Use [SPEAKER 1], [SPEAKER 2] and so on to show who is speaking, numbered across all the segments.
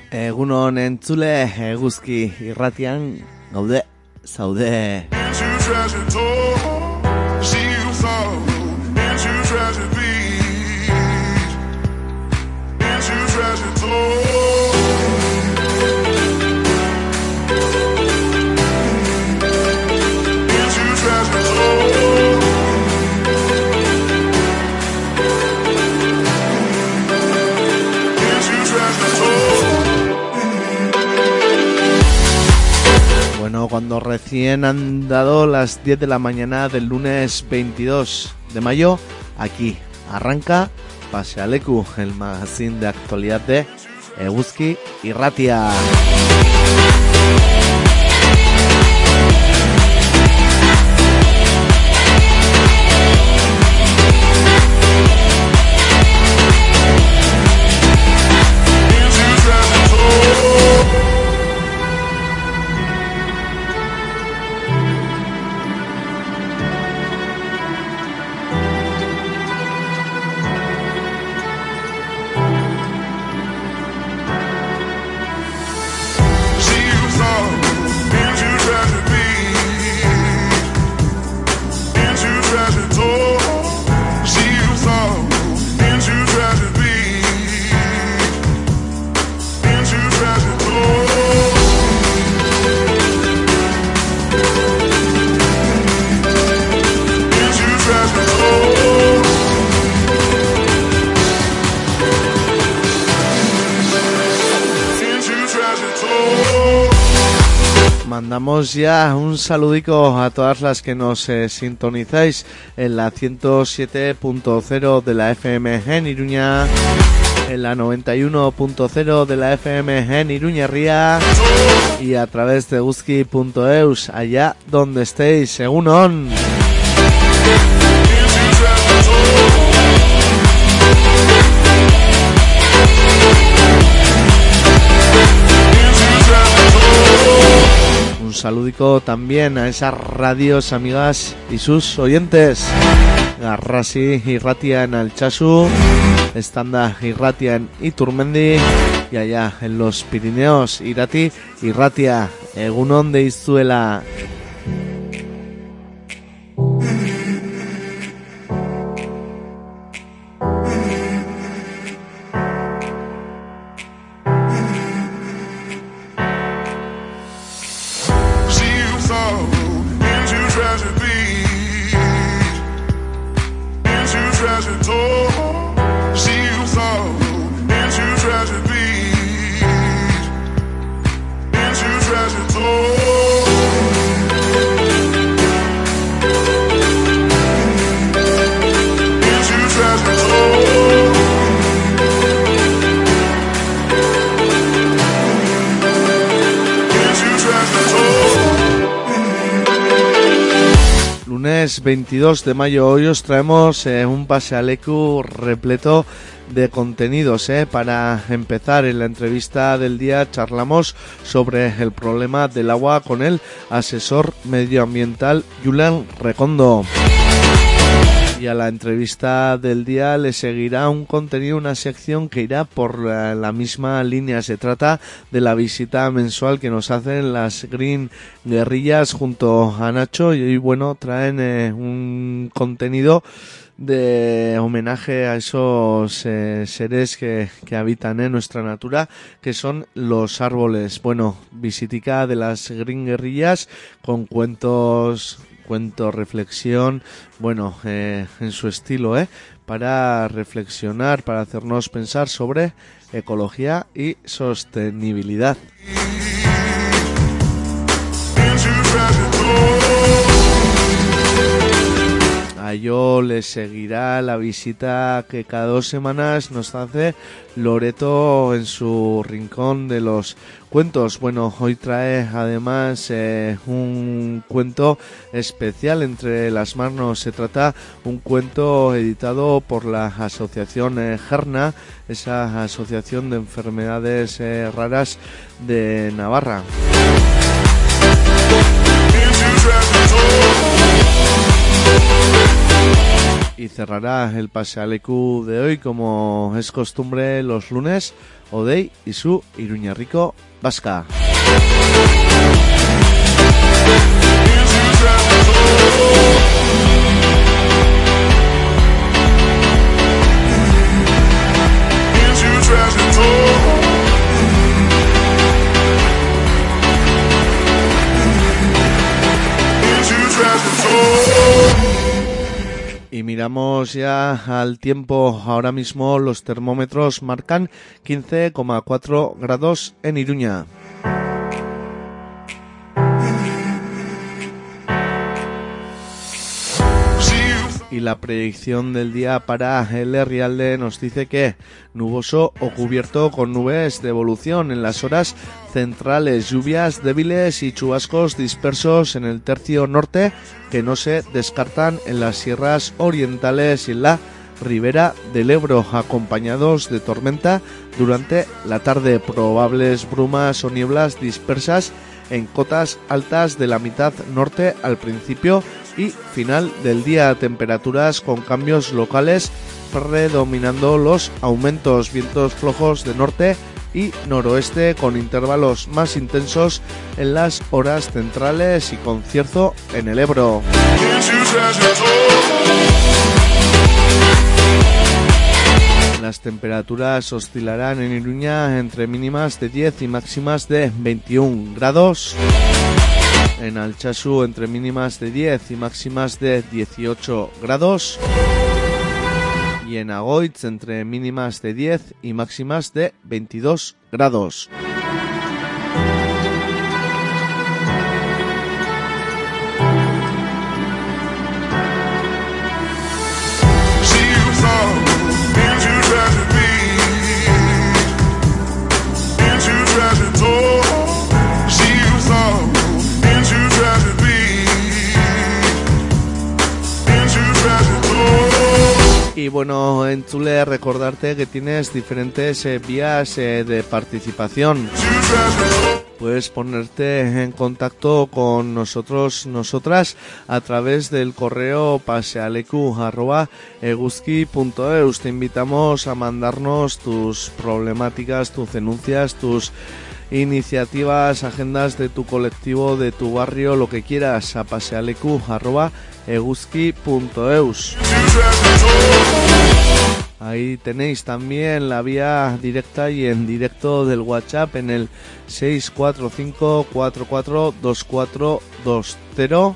[SPEAKER 1] Egunon entzule, eguzki irratian gaude, zaude. Bueno, cuando recién han dado las 10 de la mañana del lunes 22 de mayo, aquí arranca Pasealeku, el magazine de actualidad de Eguzki Irratia. Mandamos ya un saludico a todas las que nos sintonizáis en la 107.0 de la FM en Iruña, en la 91.0 de la FM en Iruña Ría y a través de eguzki.eus, allá donde estéis. Egunon. Un saludico también a esas radios amigas y sus oyentes. Garrasi Irratia en Altsasu, Estanda Irratia en Iturmendi y allá en los Pirineos, Irati Irratia, Egunon de Izuela. Lunes 22 de mayo, hoy os traemos un Pasealeku repleto de contenidos. Para empezar, en la entrevista del día charlamos sobre el problema del agua con el asesor medioambiental Julen Recondo. Y a la entrevista del día le seguirá un contenido, una sección que irá por la misma línea. Se trata de la visita mensual que nos hacen las Green Guerrillas junto a Nacho, y hoy, bueno, traen un contenido de homenaje a esos seres que habitan en nuestra natura, que son los árboles. Bueno, visitica de las Green Guerrillas con cuentos, reflexión, bueno, en su estilo, para reflexionar, para hacernos pensar sobre ecología y sostenibilidad. A ello le seguirá la visita que cada 2 semanas nos hace Loreto en su rincón de los cuentos. Bueno, hoy trae además un cuento especial entre las manos. Se trata un cuento editado por la asociación Gerna, esa asociación de enfermedades raras de Navarra. Y cerrará el Pasealeku de hoy, como es costumbre los lunes, Odei y su Iruñarriko Vasca. Y miramos ya al tiempo. Ahora mismo los termómetros marcan 15,4 grados en Iruña. Y la predicción del día para el Herrialde nos dice que nuboso o cubierto con nubes de evolución en las horas centrales, lluvias débiles y chubascos dispersos en el tercio norte que no se descartan en las sierras orientales y en la ribera del Ebro, acompañados de tormenta durante la tarde, probables brumas o nieblas dispersas en cotas altas de la mitad norte al principio y final del día, temperaturas con cambios locales predominando los aumentos, vientos flojos de norte y noroeste con intervalos más intensos en las horas centrales y con cierzo en el Ebro. Las temperaturas oscilarán en Iruña entre mínimas de 10 y máximas de 21 grados. En Altsasu entre mínimas de 10 y máximas de 18 grados. Y en Agoitz entre mínimas de 10 y máximas de 22 grados. Y bueno, en Chule, recordarte que tienes diferentes vías de participación. Puedes ponerte en contacto con nosotras a través del correo pasealeku@eguzki.eus. Te invitamos a mandarnos tus problemáticas, tus denuncias, tus iniciativas, agendas de tu colectivo, de tu barrio, lo que quieras, a pasealeku@eguzki.eus. Ahí tenéis también la vía directa y en directo del WhatsApp en el 645-442420,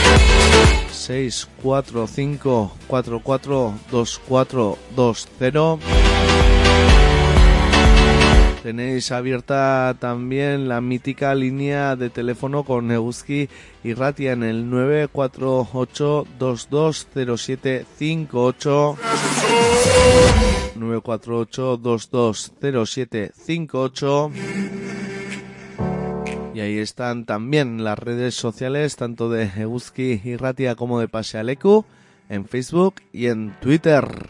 [SPEAKER 1] 645-442420. Tenéis abierta también la mítica línea de teléfono con Eguzki y Ratia en el 948-220758, 948-220758. Y ahí están también las redes sociales, tanto de Eguzki y Ratia como de Pasealeku, en Facebook y en Twitter.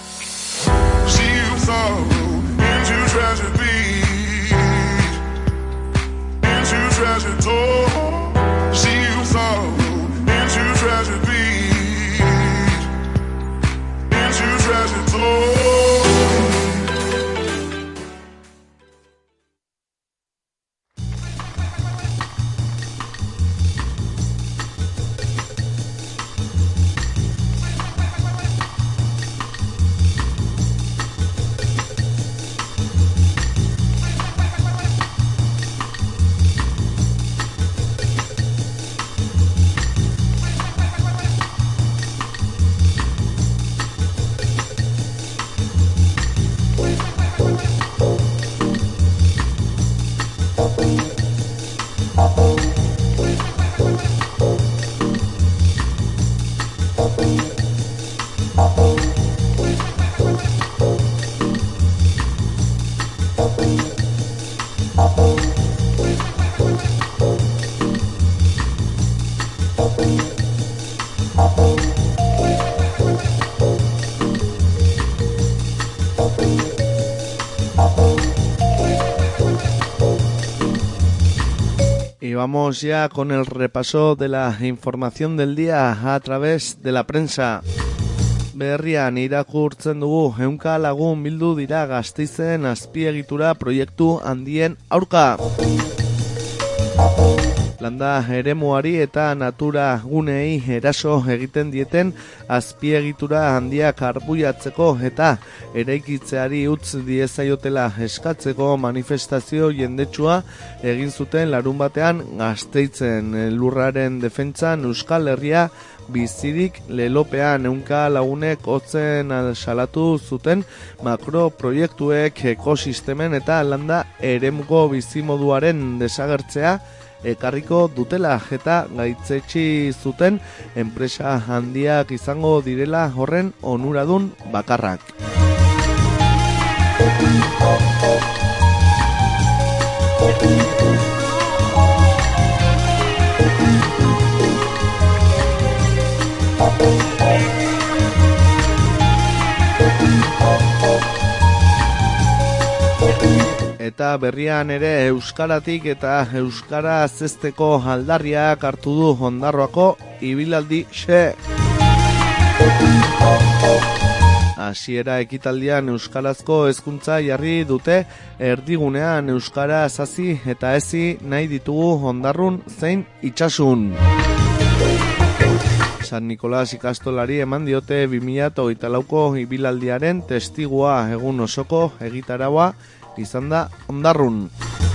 [SPEAKER 1] Y vamos ya con el repaso de la información del día a través de la prensa. Berrian irakurtzen dugu 100 lagun bildu dira Gasteizen azpiegitura proiektu handien aurka. Landa eremuari eta natura gunei eraso egiten dieten azpiegitura handiak arbuiatzeko eta eraikitzeari utz diezaiotela eskatzeko manifestazio jendetsua egin zuten larunbatean Gasteizen. Lurraren defentsan Euskal Herria bizirik lelopean 100 lagunek hotzen salatu zuten makroproiektuek ekosistemen eta landa eremuko bizimoduaren desagertzea ekarriko dutela eta gaitzetsi zuten enpresa handiak izango direla horren onuradun bakarrak. Eta berrian ere euskaratik eta euskara zesteko aldarriak hartu du Ondarroako ibilaldi xe. Hasiera ekitaldian euskarazko hezkuntza jarri dute erdigunean euskara zazi eta ezi nahi ditugu Ondarrun zein itsasun. San Nikolas ikastolari eman diote 2024ko ibilaldiaren testigua egun osoko egitaraua izan da Ondarrun.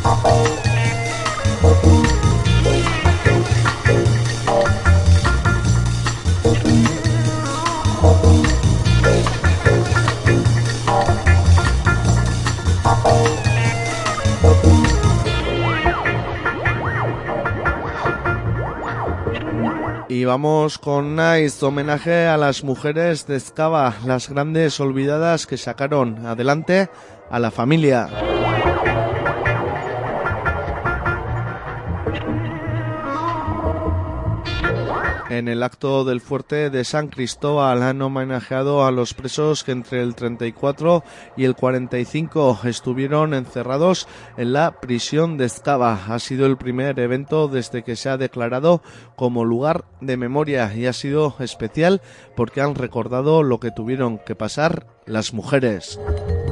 [SPEAKER 1] Y vamos con Nice, homenaje a las mujeres de Ezkaba, las grandes olvidadas que sacaron adelante a la familia. En el acto del fuerte de San Cristóbal han homenajeado a los presos que entre el 34 y el 45 estuvieron encerrados en la prisión de Ezkaba. Ha sido el primer evento desde que se ha declarado como lugar de memoria y ha sido especial porque han recordado lo que tuvieron que pasar las mujeres.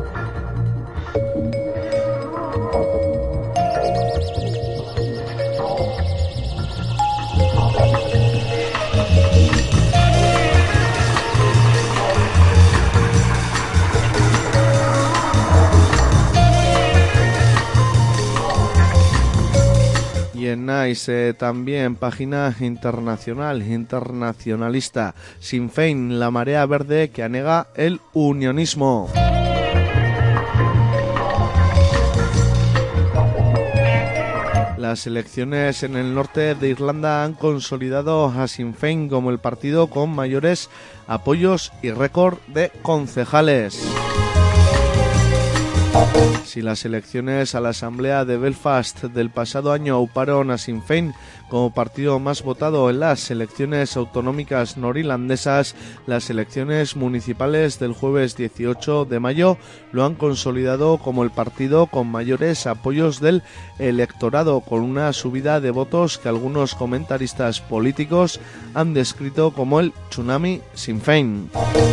[SPEAKER 1] Y en Nice también página internacionalista. Sinn Féin, la marea verde que anega el unionismo. Las elecciones en el norte de Irlanda han consolidado a Sinn Féin como el partido con mayores apoyos y récord de concejales. Si las elecciones a la Asamblea de Belfast del pasado año auparon a Sinn Féin como partido más votado en las elecciones autonómicas norirlandesas, las elecciones municipales del jueves 18 de mayo lo han consolidado como el partido con mayores apoyos del electorado, con una subida de votos que algunos comentaristas políticos han descrito como el tsunami Sinn Féin.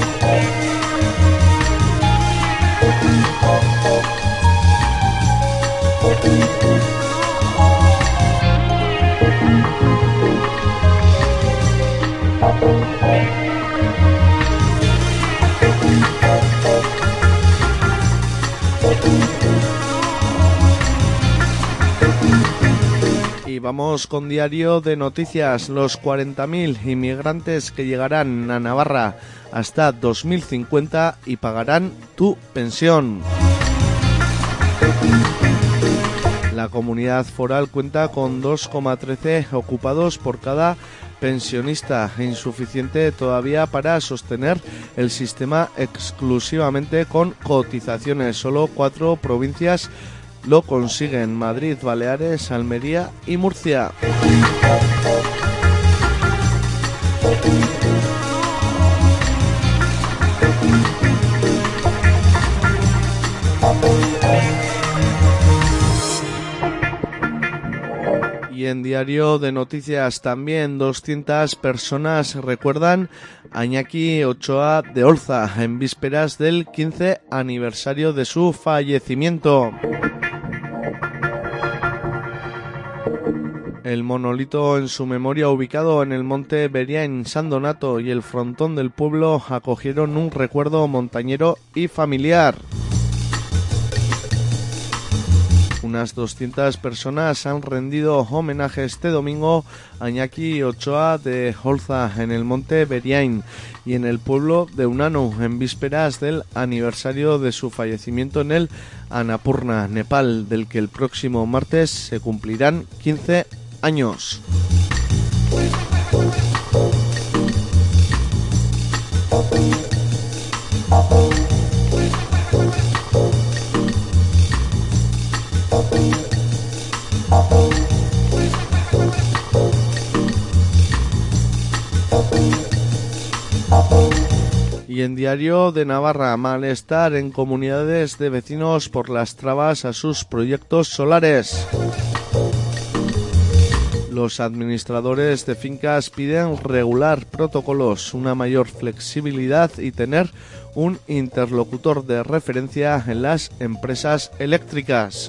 [SPEAKER 1] Y vamos con diario de noticias. Los 40.000 inmigrantes que llegarán a Navarra hasta 2050 y pagarán tu pensión. La comunidad foral cuenta con 2,13 ocupados por cada pensionista, insuficiente todavía para sostener el sistema exclusivamente con cotizaciones. Solo 4 provincias lo consiguen: Madrid, Baleares, Almería y Murcia. Y Y en Diario de Noticias también 200 personas recuerdan a Iñaki Ochoa de Olza en vísperas del 15 aniversario de su fallecimiento. El monolito en su memoria ubicado en el monte Beriain San Donato y el frontón del pueblo acogieron un recuerdo montañero y familiar. Unas 200 personas han rendido homenaje este domingo a Iñaki Ochoa de Olza en el monte Beriain y en el pueblo de Unanu en vísperas del aniversario de su fallecimiento en el Annapurna, Nepal, del que el próximo martes se cumplirán 15 años. Y en Diario de Navarra, malestar en comunidades de vecinos por las trabas a sus proyectos solares. Los administradores de fincas piden regular protocolos, una mayor flexibilidad y tener un interlocutor de referencia en las empresas eléctricas.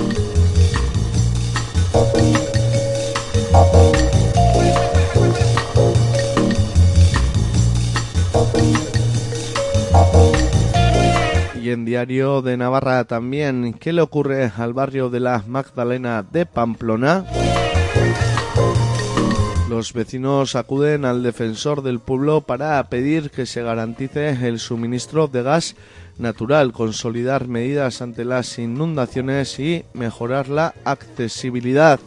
[SPEAKER 1] Y en Diario de Navarra también, ¿qué le ocurre al barrio de la Magdalena de Pamplona? Los vecinos acuden al defensor del pueblo para pedir que se garantice el suministro de gas natural, consolidar medidas ante las inundaciones y mejorar la accesibilidad.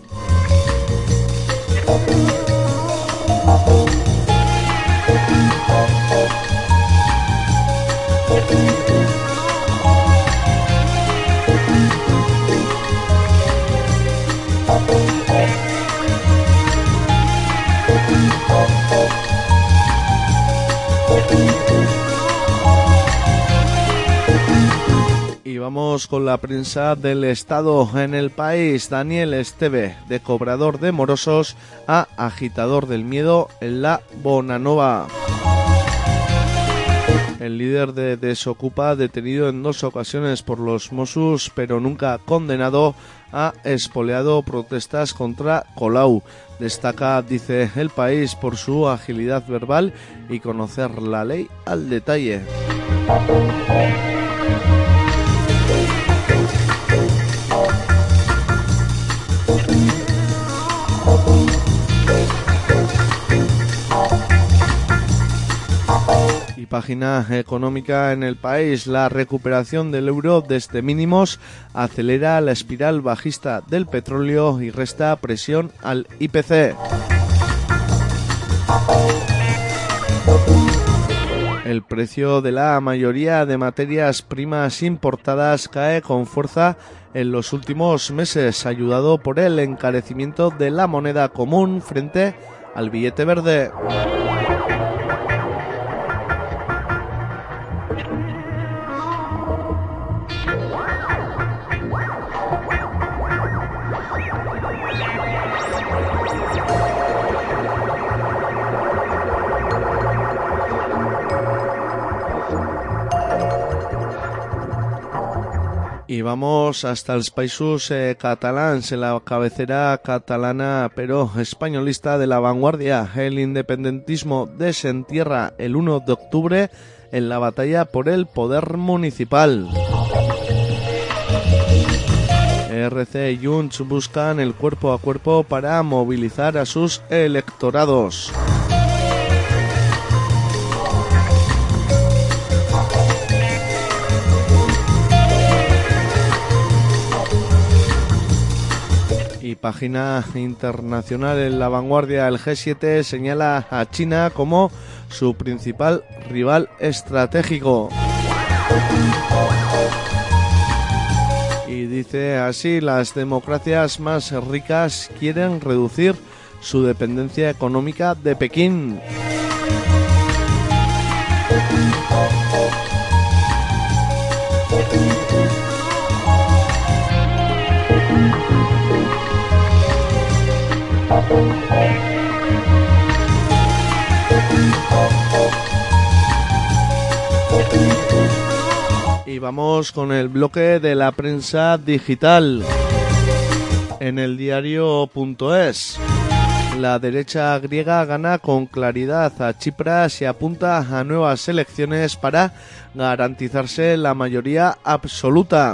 [SPEAKER 1] Y vamos con la prensa del Estado en El País. Daniel Esteve, de cobrador de morosos a agitador del miedo en la Bonanova. El líder de Desocupa, detenido en 2 ocasiones por los Mossos, pero nunca condenado, ha espoleado protestas contra Colau. Destaca, dice El País, por su agilidad verbal y conocer la ley al detalle. Y página económica en El País, la recuperación del euro desde mínimos acelera la espiral bajista del petróleo y resta presión al IPC. El precio de la mayoría de materias primas importadas cae con fuerza en los últimos meses, ayudado por el encarecimiento de la moneda común frente al billete verde. Y vamos hasta els Països Catalans, en la cabecera catalana pero españolista de La Vanguardia. El independentismo desentierra el 1 de octubre en la batalla por el poder municipal. ERC y Junts buscan el cuerpo a cuerpo para movilizar a sus electorados. Y página internacional en La Vanguardia, el G7 señala a China como su principal rival estratégico. Y dice así, las democracias más ricas quieren reducir su dependencia económica de Pekín. vamos con el bloque de la prensa digital. En el diario.es, la derecha griega gana con claridad a Tsipras y apunta a nuevas elecciones para garantizarse la mayoría absoluta.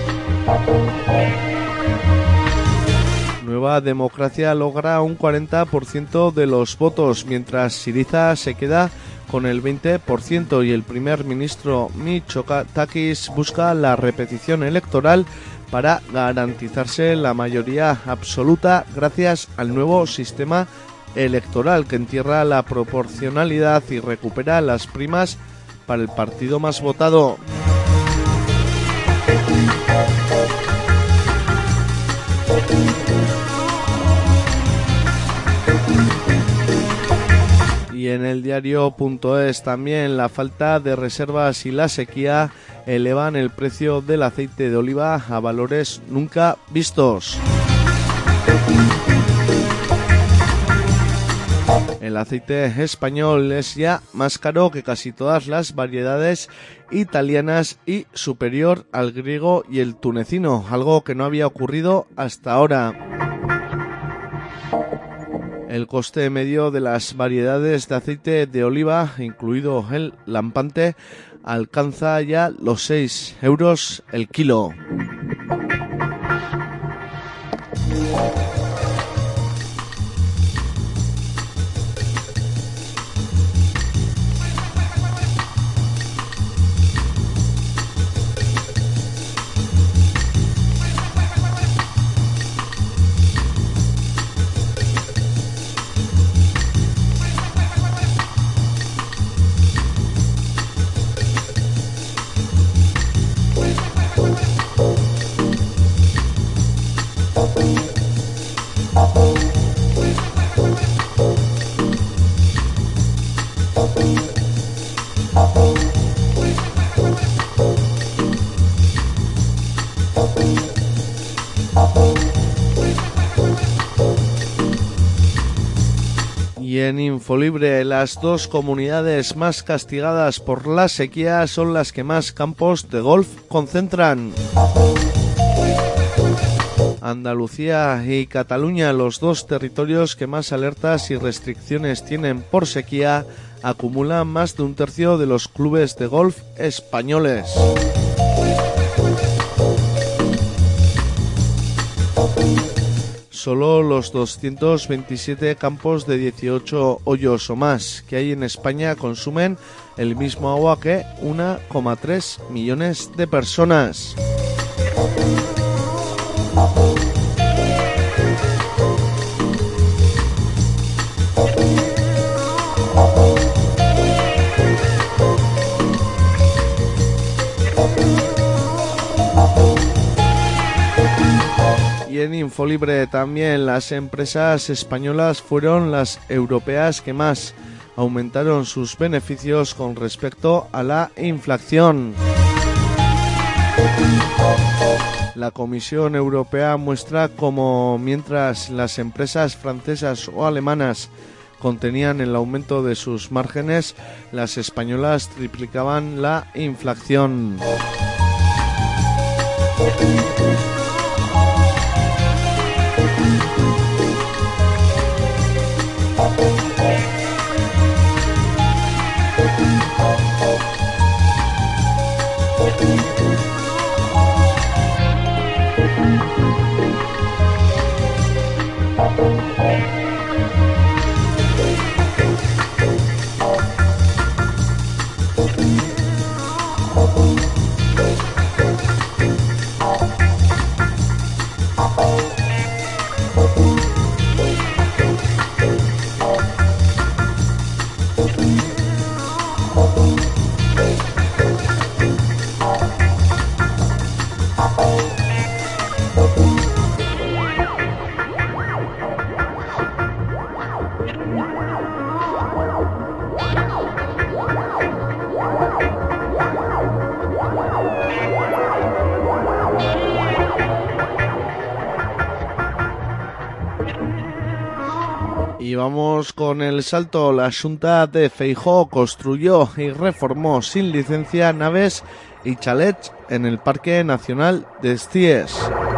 [SPEAKER 1] Nueva Democracia logra un 40% de los votos, mientras Syriza se queda con el 20% y el primer ministro Mitsotakis busca la repetición electoral para garantizarse la mayoría absoluta gracias al nuevo sistema electoral que entierra la proporcionalidad y recupera las primas para el partido más votado. Y en el diario.es también la falta de reservas y la sequía elevan el precio del aceite de oliva a valores nunca vistos. El aceite español es ya más caro que casi todas las variedades italianas y superior al griego y el tunecino, algo que no había ocurrido hasta ahora. El coste medio de las variedades de aceite de oliva, incluido el lampante, alcanza ya los 6 euros el kilo. Y en Infolibre, las dos comunidades más castigadas por la sequía son las que más campos de golf concentran. Andalucía y Cataluña, los dos territorios que más alertas y restricciones tienen por sequía, acumulan más de un tercio de los clubes de golf españoles. Solo los 227 campos de 18 hoyos o más que hay en España consumen el mismo agua que 1,3 millones de personas. Y en Infolibre también las empresas españolas fueron las europeas que más aumentaron sus beneficios con respecto a la inflación. La Comisión Europea muestra cómo mientras las empresas francesas o alemanas contenían el aumento de sus márgenes, las españolas triplicaban la inflación. Y vamos con el salto. La Xunta de Feijóo construyó y reformó sin licencia naves y chalets en el Parque Nacional de Estíes.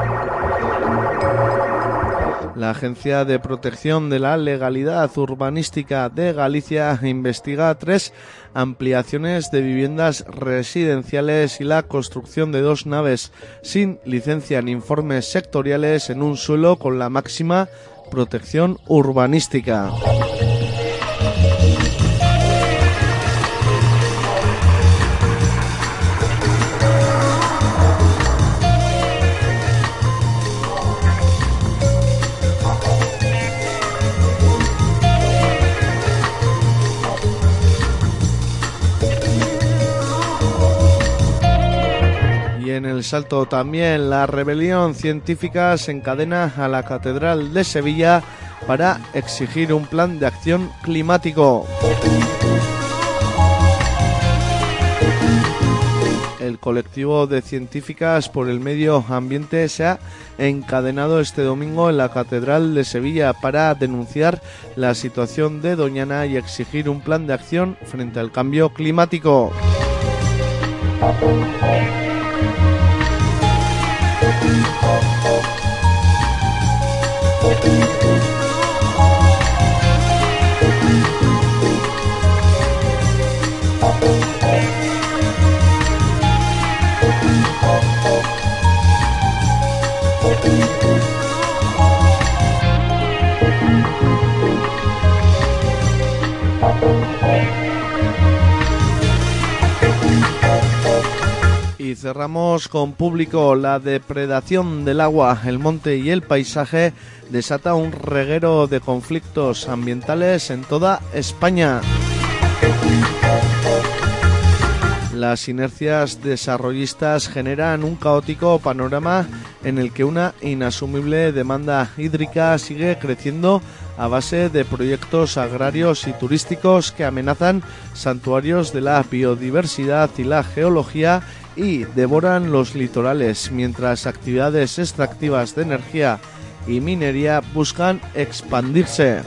[SPEAKER 1] La Agencia de Protección de la Legalidad Urbanística de Galicia investiga 3 ampliaciones de viviendas residenciales y la construcción de 2 naves sin licencia ni informes sectoriales en un suelo con la máxima protección urbanística. En el Salto también la rebelión científica se encadena a la Catedral de Sevilla para exigir un plan de acción climático. El colectivo de científicas por el medio ambiente se ha encadenado este domingo en la Catedral de Sevilla para denunciar la situación de Doñana y exigir un plan de acción frente al cambio climático. Y cerramos con Público. La depredación del agua, el monte y el paisaje desata un reguero de conflictos ambientales en toda España. Las inercias desarrollistas generan un caótico panorama en el que una inasumible demanda hídrica sigue creciendo a base de proyectos agrarios y turísticos que amenazan santuarios de la biodiversidad y la geología y devoran los litorales, mientras actividades extractivas de energía y minería buscan expandirse.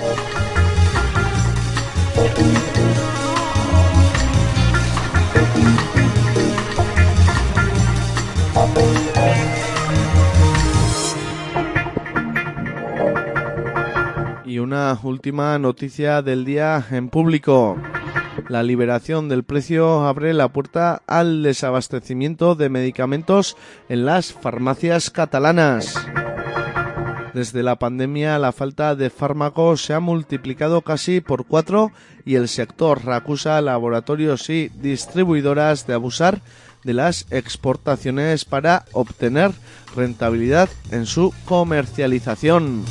[SPEAKER 1] Y una última noticia del día en Público. La liberación del precio abre la puerta al desabastecimiento de medicamentos en las farmacias catalanas. Desde la pandemia, la falta de fármacos se ha multiplicado casi por 4 y el sector acusa a laboratorios y distribuidoras de abusar de las exportaciones para obtener rentabilidad en su comercialización.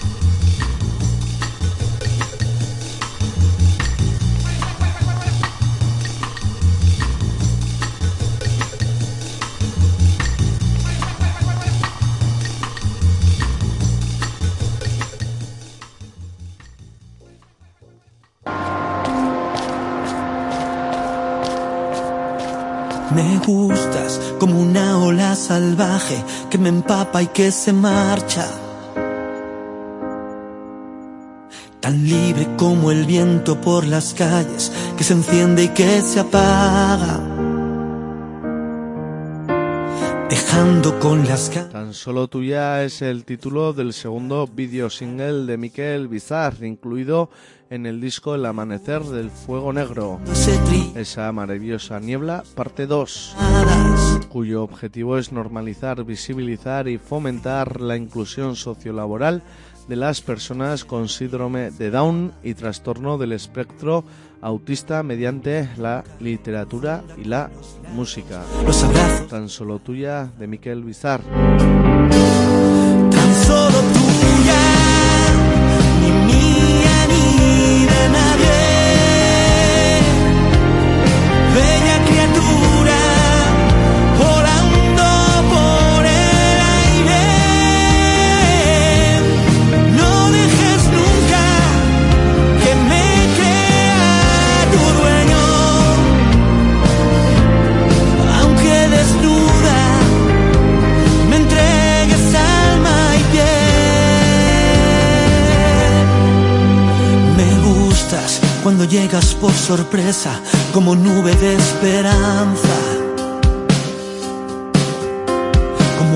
[SPEAKER 2] Me gustas como una ola salvaje que me empapa y que se marcha. Tan libre como el viento por las calles que se enciende y que se apaga. Dejando con las
[SPEAKER 1] Tan solo tuya es el título del segundo vídeo single de Miquel Bizar, incluido en el disco El Amanecer del Fuego Negro. Esa maravillosa niebla, parte 2, cuyo objetivo es normalizar, visibilizar y fomentar la inclusión sociolaboral de las personas con síndrome de Down y trastorno del espectro autista mediante la literatura y la música. Tan solo tuya, de Miquel Bizar.
[SPEAKER 2] Tan solo tuya, ni mía ni de nadie. Bella criatura, volando por el aire. No dejes nunca que me crea tu dueño, aunque desnuda me entregues alma y piel. Me gustas cuando llegas por sorpresa como nube de esperanza.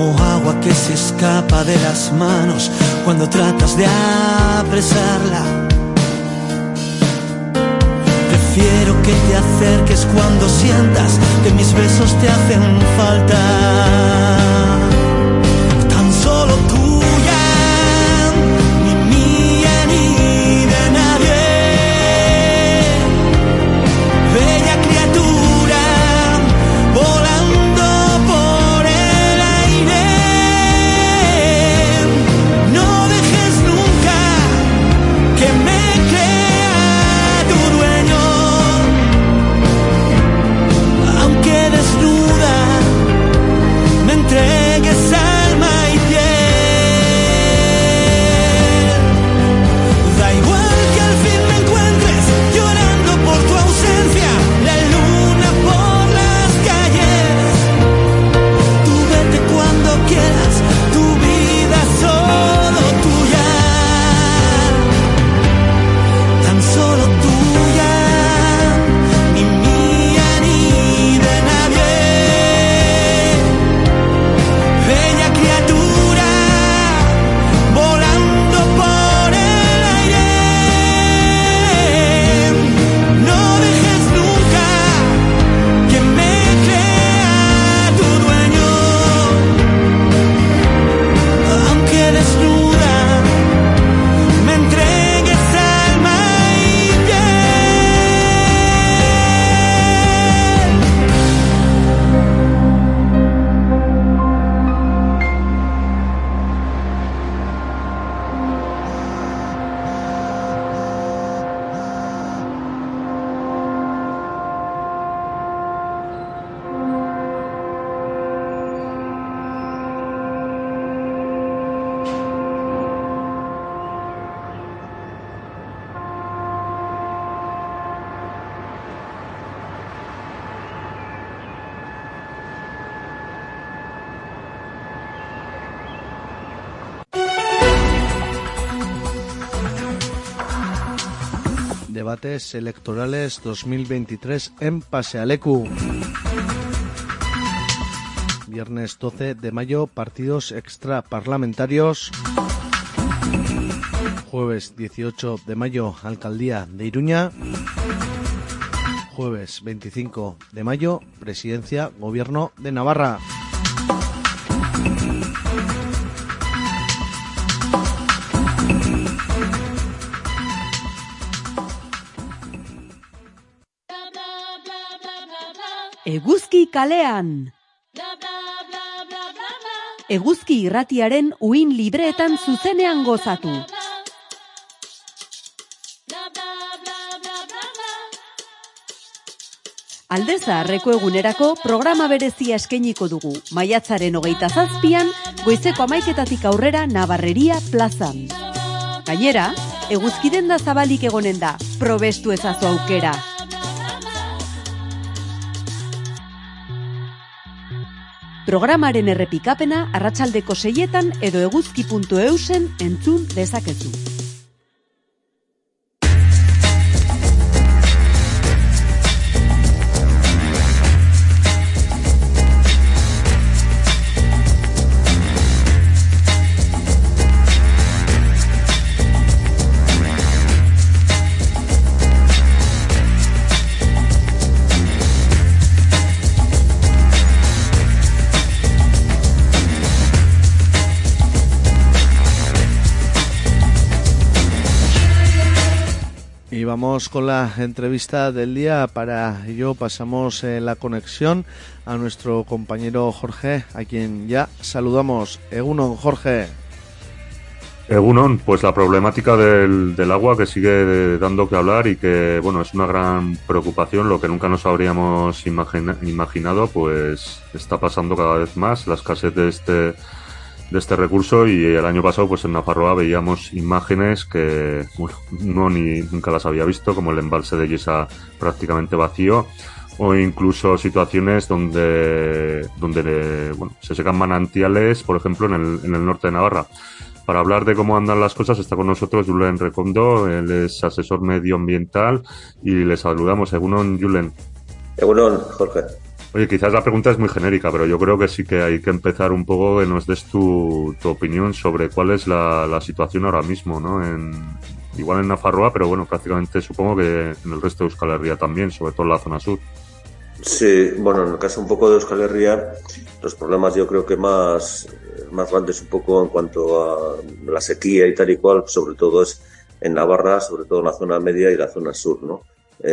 [SPEAKER 2] como agua que se escapa de las manos cuando tratas de apresarla. Prefiero que te acerques cuando sientas que mis besos te hacen falta. Tan solo tuya, ni mía ni de nadie. Bella criatura, volando por el aire. No dejes nunca que me crea tu dueño. Aunque desnuda me entregues alma y piel. Da igual que al fin me encuentres llorando por tu ausencia, la luna por las calles. Tú vete cuando quieras, tu vida solo tuya, tan solo tuya, ni mía ni de nadie. Bella criatura, volando por el aire. No dejes nunca que me crea tu dueño. Aunque desnuda me entregues alma y piel.
[SPEAKER 1] Debates electorales 2023 en Pasealeku. Viernes 12 de mayo, partidos extraparlamentarios. Jueves 18 de mayo, Alcaldía de Iruña. Jueves 25 de mayo, Presidencia, Gobierno de Navarra.
[SPEAKER 3] Eguzki kalean. Eguzki irratiaren uin libreetan zuzenean gozatu. Alde Zaharreko egunerako programa berezia eskainiko dugu. Maiatzaren 27an, goizeko 11:00 aurrera Nabarreria plazan. Gainera, eguzki denda zabalik egonen da. Probestu ezazu aukera. Programaren errepikapena arratsaldeko 6etan edo eguzki.eusen entzun dezakezu.
[SPEAKER 1] Y vamos con la entrevista del día. Para ello pasamos la conexión a nuestro compañero Jorge, a quien ya saludamos. Egunon, Jorge.
[SPEAKER 4] Egunon, pues la problemática del agua que sigue dando que hablar y que, bueno, es una gran preocupación, lo que nunca nos habríamos imaginado, pues está pasando cada vez más, la escasez de este recurso, y el año pasado pues en Nafarroa veíamos imágenes que, bueno, nunca las había visto, como el embalse de Yesa prácticamente vacío, o incluso situaciones donde bueno, se secan manantiales, por ejemplo en el norte de Navarra. Para hablar de cómo andan las cosas está con nosotros Julen Recondo, él es asesor medioambiental y le saludamos. Egunon, Julen.
[SPEAKER 5] Egunon, Jorge.
[SPEAKER 4] Oye, quizás la pregunta es muy genérica, pero yo creo que sí que hay que empezar un poco que nos des tu opinión sobre cuál es la situación ahora mismo, ¿no? Igual en Nafarroa, pero bueno, prácticamente supongo que en el resto de Euskal Herria también, sobre todo en la zona sur.
[SPEAKER 5] Sí, bueno, en el caso un poco de Euskal Herria, los problemas yo creo que más grandes un poco en cuanto a la sequía y tal y cual, sobre todo es en Navarra, sobre todo en la zona media y la zona sur, ¿no?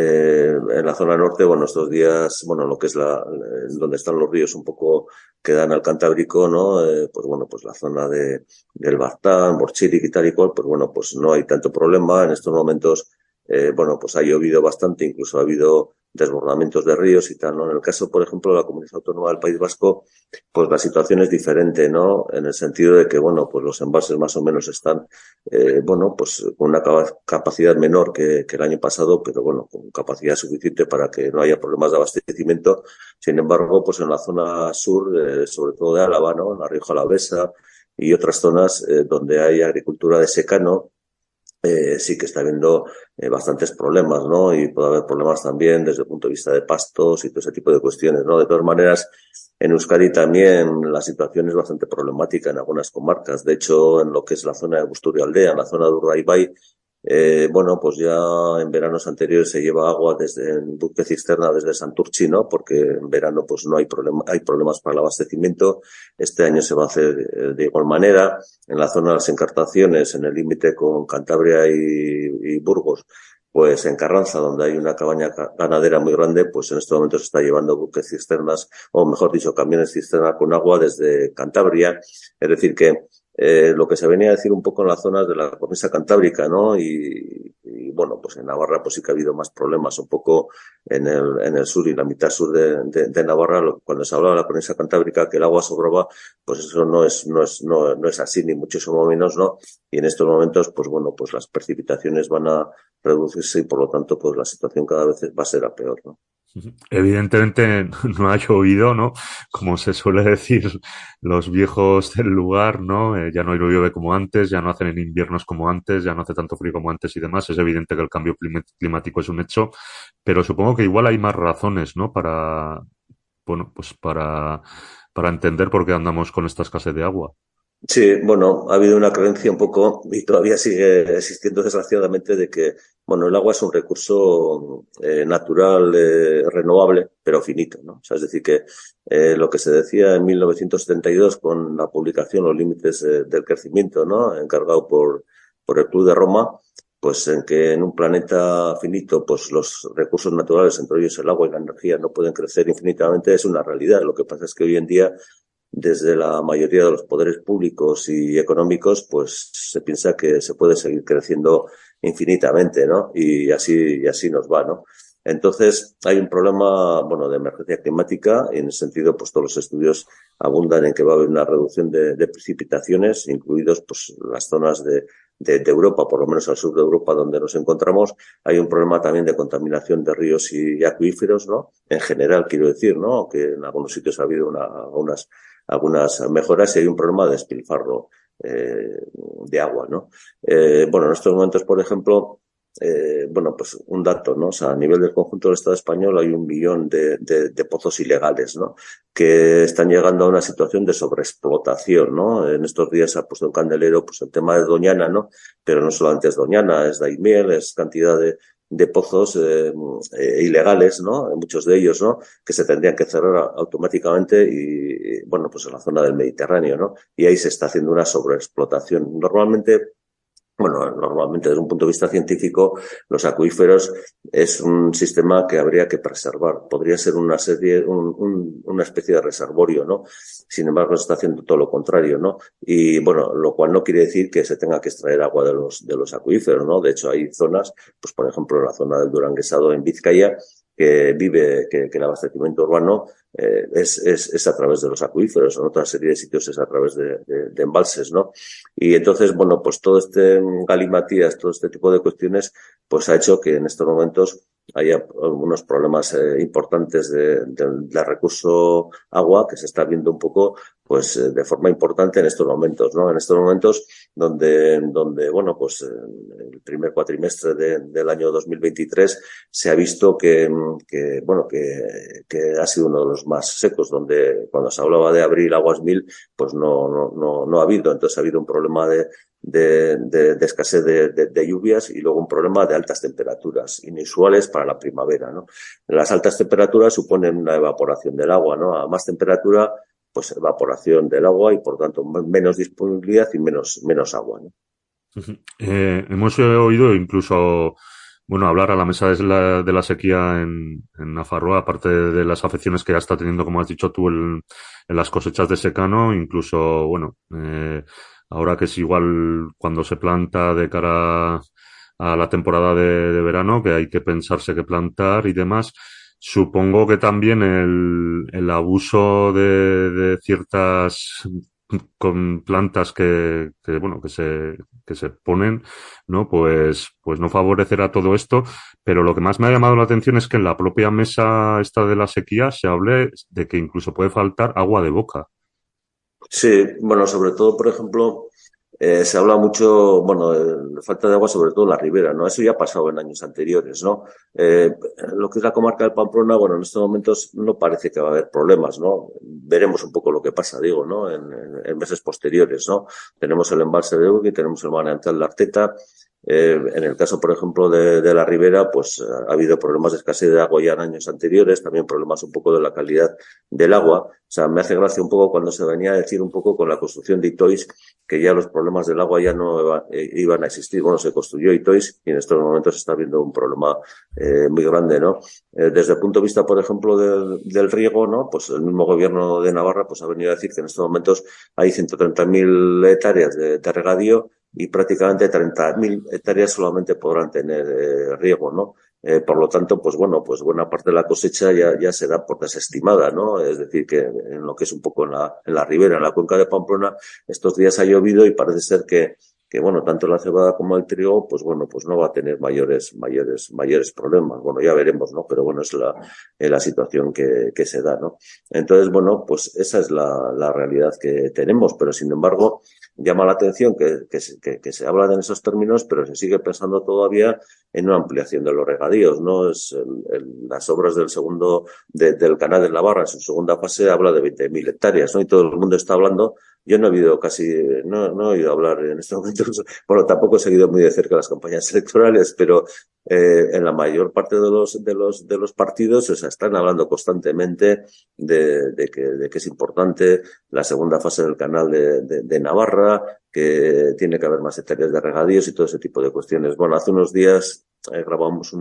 [SPEAKER 5] En la zona norte, bueno, estos días, bueno, lo que es donde están los ríos un poco que dan al Cantábrico, ¿no? Pues bueno, pues la zona del Bartán, Borchirik y tal y cual, pues bueno, pues no hay tanto problema. En estos momentos, bueno, pues ha llovido bastante, incluso ha habido desbordamientos de ríos y tal, ¿no? En el caso, por ejemplo, de la Comunidad Autónoma del País Vasco, pues la situación es diferente, ¿no? En el sentido de que, bueno, pues los embalses más o menos están, bueno, pues con una capacidad menor que el año pasado, pero bueno, con capacidad suficiente para que no haya problemas de abastecimiento. Sin embargo, pues en la zona sur, sobre todo de Álava, ¿no? En la Rioja Alavesa y otras zonas donde hay agricultura de secano, sí que está habiendo bastantes problemas, ¿no? Y puede haber problemas también desde el punto de vista de pastos y todo ese tipo de cuestiones, ¿no? De todas maneras, en Euskadi también la situación es bastante problemática en algunas comarcas. De hecho, en lo que es la zona de Busturialdea, en la zona de Urdaibai, bueno, pues ya en veranos anteriores se lleva agua desde buque cisterna desde Santurtzi, ¿no? Porque en verano pues no hay problema, hay problemas para el abastecimiento. Este año se va a hacer de igual manera. En la zona de las Encartaciones, en el límite con Cantabria y Burgos, pues en Carranza, donde hay una cabaña ganadera muy grande, pues en este momento se está llevando buques cisternas, o mejor dicho, camiones cisterna con agua desde Cantabria. Es decir que lo que se venía a decir un poco en las zonas de la cornisa cantábrica, ¿no? Y bueno, pues en Navarra pues sí que ha habido más problemas, un poco en el sur y la mitad sur de Navarra, cuando se hablaba de la cornisa cantábrica, que el agua sobraba, pues eso no es así, ni muchísimo menos, ¿no? Y en estos momentos, pues bueno, pues las precipitaciones van a reducirse y por lo tanto, pues la situación cada vez va a ser a peor, ¿no?
[SPEAKER 4] Evidentemente no ha llovido, ¿no? Como se suele decir los viejos del lugar, ¿no? Ya no llueve como antes, ya no hacen en inviernos como antes, ya no hace tanto frío como antes y demás. Es evidente que el cambio climático es un hecho, pero supongo que igual hay más razones, ¿no? Bueno, pues para entender por qué andamos con esta escasez de agua.
[SPEAKER 5] Sí, bueno, ha habido una creencia un poco, y todavía sigue existiendo desgraciadamente, de que, bueno, el agua es un recurso natural, renovable, pero finito, ¿no? O sea, es decir, que lo que se decía en 1972 con la publicación Los límites del crecimiento, ¿no? Encargado por el Club de Roma, pues en que en un planeta finito, pues los recursos naturales, entre ellos el agua y la energía, no pueden crecer infinitamente, es una realidad. Lo que pasa es que hoy en día, desde la mayoría de los poderes públicos y económicos, pues se piensa que se puede seguir creciendo infinitamente, ¿no? Y así nos va, ¿no? Entonces, hay un problema, bueno, de emergencia climática, y en ese sentido, pues todos los estudios abundan en que va a haber una reducción de precipitaciones, incluidos, pues, las zonas de Europa, por lo menos al sur de Europa, donde nos encontramos. Hay un problema también de contaminación de ríos y acuíferos, ¿no? En general, quiero decir, ¿no? Que en algunos sitios ha habido algunas mejoras y hay un problema de despilfarro de agua, ¿no? Bueno, en estos momentos, por ejemplo, bueno, pues un dato, ¿no? O sea, a nivel del conjunto del Estado español hay 1 millón de pozos ilegales, ¿no? Que están llegando a una situación de sobreexplotación, ¿no? En estos días se ha puesto en candelero, pues el tema de Doñana, ¿no? Pero no solamente es Doñana, es Daimiel, es cantidad de pozos ilegales, ¿no? Muchos de ellos, ¿no? Que se tendrían que cerrar automáticamente y, bueno, pues en la zona del Mediterráneo, ¿no? Y ahí se está haciendo una sobreexplotación. Normalmente desde un punto de vista científico, los acuíferos es un sistema que habría que preservar. Podría ser una especie de reservorio, ¿no? Sin embargo, se está haciendo todo lo contrario, ¿no? Y bueno, lo cual no quiere decir que se tenga que extraer agua de los acuíferos, ¿no? De hecho, hay zonas, pues por ejemplo, la zona del Duranguesado en Vizcaya, que el abastecimiento urbano es a través de los acuíferos, en otra serie de sitios es a través de embalses, ¿no? Y entonces, bueno, pues todo este galimatías, todo este tipo de cuestiones, pues ha hecho que en estos momentos haya algunos problemas importantes de recurso agua que se está viendo un poco pues de forma importante en estos momentos, ¿no? En estos momentos donde bueno, pues el primer cuatrimestre del año 2023 se ha visto que ha sido uno de los más secos, donde cuando se hablaba de abril aguas 1000, pues no ha habido. Entonces ha habido un problema de escasez de lluvias y luego un problema de altas temperaturas inusuales para la primavera, ¿no? Las altas temperaturas suponen una evaporación del agua, ¿no? A más temperatura, pues evaporación del agua y por tanto menos disponibilidad y menos agua, ¿no?
[SPEAKER 4] Hemos oído incluso, bueno, hablar a la mesa de la sequía en Nafarroa, aparte de las afecciones que ya está teniendo, como has dicho tú, en las cosechas de secano, incluso, bueno, ahora que es igual cuando se planta de cara a la temporada de verano, que hay que pensarse qué plantar y demás. Supongo que también el abuso de ciertas con plantas bueno, que se ponen, ¿no? Pues no favorecerá todo esto. Pero lo que más me ha llamado la atención es que en la propia mesa esta de la sequía se hable de que incluso puede faltar agua de boca.
[SPEAKER 5] Sí, bueno, sobre todo, por ejemplo, se habla mucho, bueno, de falta de agua, sobre todo en la ribera, ¿no? Eso ya ha pasado en años anteriores, ¿no? Lo que es la comarca del Pamplona, bueno, en estos momentos no parece que va a haber problemas, ¿no? Veremos un poco lo que pasa, digo, ¿no? En meses posteriores, ¿no? Tenemos el embalse de Ugi, tenemos el manantial de Arteta. En el caso, por ejemplo, de la ribera, pues ha habido problemas de escasez de agua ya en años anteriores, también problemas un poco de la calidad del agua. O sea, me hace gracia un poco cuando se venía a decir un poco con la construcción de Itois que ya los problemas del agua ya no iban a existir. Bueno, se construyó Itois y en estos momentos se está viendo un problema muy grande, ¿no? Desde el punto de vista, por ejemplo, del riego, ¿no? Pues el mismo gobierno de Navarra pues ha venido a decir que en estos momentos hay 130.000 hectáreas de regadío y prácticamente 30.000 hectáreas solamente podrán tener riego, ¿no? Por lo tanto, pues bueno, pues buena parte de la cosecha ya se da por desestimada, ¿no? Es decir, que en lo que es un poco en la ribera, en la cuenca de Pamplona, estos días ha llovido y parece ser que bueno, tanto la cebada como el trigo, pues bueno, pues no va a tener mayores problemas. Bueno, ya veremos, ¿no? Pero bueno, es la situación que se da, ¿no? Entonces, bueno, pues esa es la realidad que tenemos, pero sin embargo, llama la atención que se habla en esos términos, pero se sigue pensando todavía en una ampliación de los regadíos, ¿no? Las obras del canal de Navarra en su segunda fase habla de 20.000 hectáreas, ¿no? Y todo el mundo está hablando. Yo no he oído hablar en este momento. Bueno, tampoco he seguido muy de cerca las campañas electorales, pero en la mayor parte de los partidos, o sea, están hablando constantemente de que es importante la segunda fase del canal de Navarra, que tiene que haber más hectáreas de regadíos y todo ese tipo de cuestiones. Bueno, hace unos días grabamos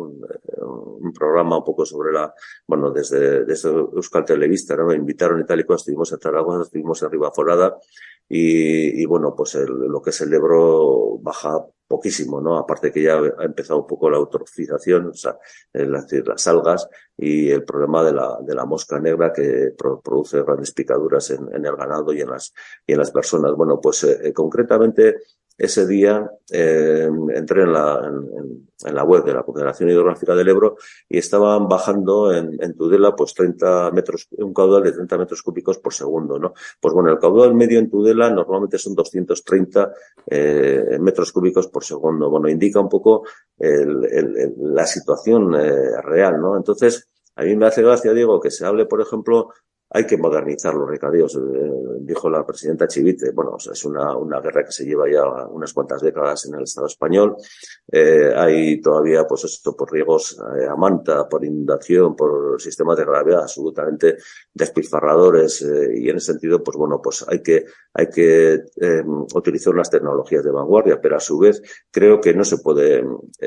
[SPEAKER 5] un programa un poco sobre desde Euskal Televista, ¿no? Me invitaron y tal y cual, estuvimos en Zaragoza, estuvimos en Ribaforada y bueno, pues lo que es el Ebro baja poquísimo, ¿no? Aparte que ya ha empezado un poco la eutrofización, o sea, es decir, las algas y el problema de la mosca negra que produce grandes picaduras en el ganado y en las personas. Bueno, pues concretamente ese día entré en la web de la Confederación Hidrográfica del Ebro y estaban bajando en Tudela pues 30 metros, un caudal de 30 metros cúbicos por segundo, ¿no? Pues bueno, el caudal medio en Tudela normalmente son 230 metros cúbicos por segundo. Bueno, indica un poco la situación real, ¿no? Entonces, a mí me hace gracia, Diego, que se hable, por ejemplo, hay que modernizar los regadíos, dijo la presidenta Chivite. Bueno, o sea, es una guerra que se lleva ya unas cuantas décadas en el Estado español. Hay todavía, pues esto, por riegos a manta, por inundación, por sistemas de gravedad absolutamente despilfarradores, y en ese sentido, pues bueno, pues hay que utilizar unas tecnologías de vanguardia, pero a su vez creo que no se puede,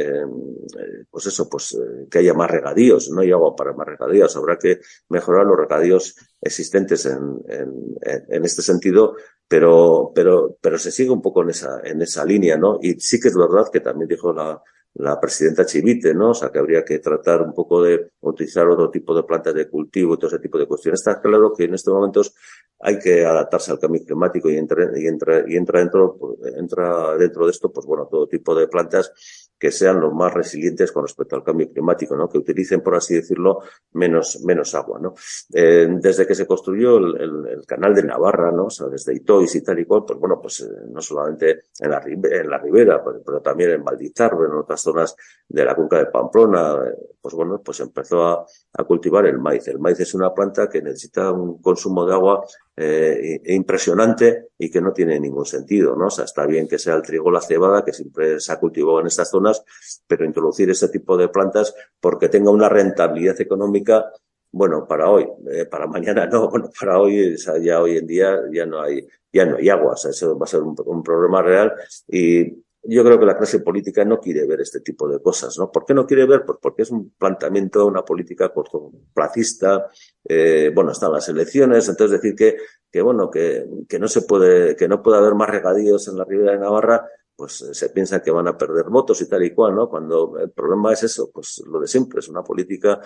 [SPEAKER 5] que haya más regadíos, no hay agua para más regadíos, habrá que mejorar los regadíos existentes en este sentido, pero se sigue un poco en esa línea, ¿no? Y sí que es verdad que también dijo la presidenta Chivite, ¿no? O sea, que habría que tratar un poco de utilizar otro tipo de plantas de cultivo y todo ese tipo de cuestiones. Está claro que en estos momentos hay que adaptarse al cambio climático y entra dentro de esto, pues bueno, todo tipo de plantas que sean los más resilientes con respecto al cambio climático, ¿no? Que utilicen, por así decirlo, menos agua, ¿no? Desde que se construyó el canal de Navarra, ¿no? O sea, desde Itoiz y tal y cual, pues bueno, pues no solamente en la ribera, pero también en Valdizarbe, en otras zonas de la cuenca de Pamplona, pues bueno, pues empezó a cultivar el maíz. El maíz es una planta que necesita un consumo de agua impresionante y que no tiene ningún sentido, ¿no? O sea, está bien que sea el trigo o la cebada, que siempre se ha cultivado en estas zonas, pero introducir ese tipo de plantas porque tenga una rentabilidad económica, bueno, para hoy, para mañana no, bueno, para hoy, o sea, ya hoy en día ya no hay agua, o sea, eso va a ser un problema real y yo creo que la clase política no quiere ver este tipo de cosas, ¿no? ¿Por qué no quiere ver? Pues porque es un planteamiento, una política cortoplacista, bueno, están las elecciones, entonces decir que bueno, que no se puede, que no puede haber más regadíos en la Ribera de Navarra, pues se piensa que van a perder votos y tal y cual, ¿no? Cuando el problema es eso, pues lo de siempre, es una política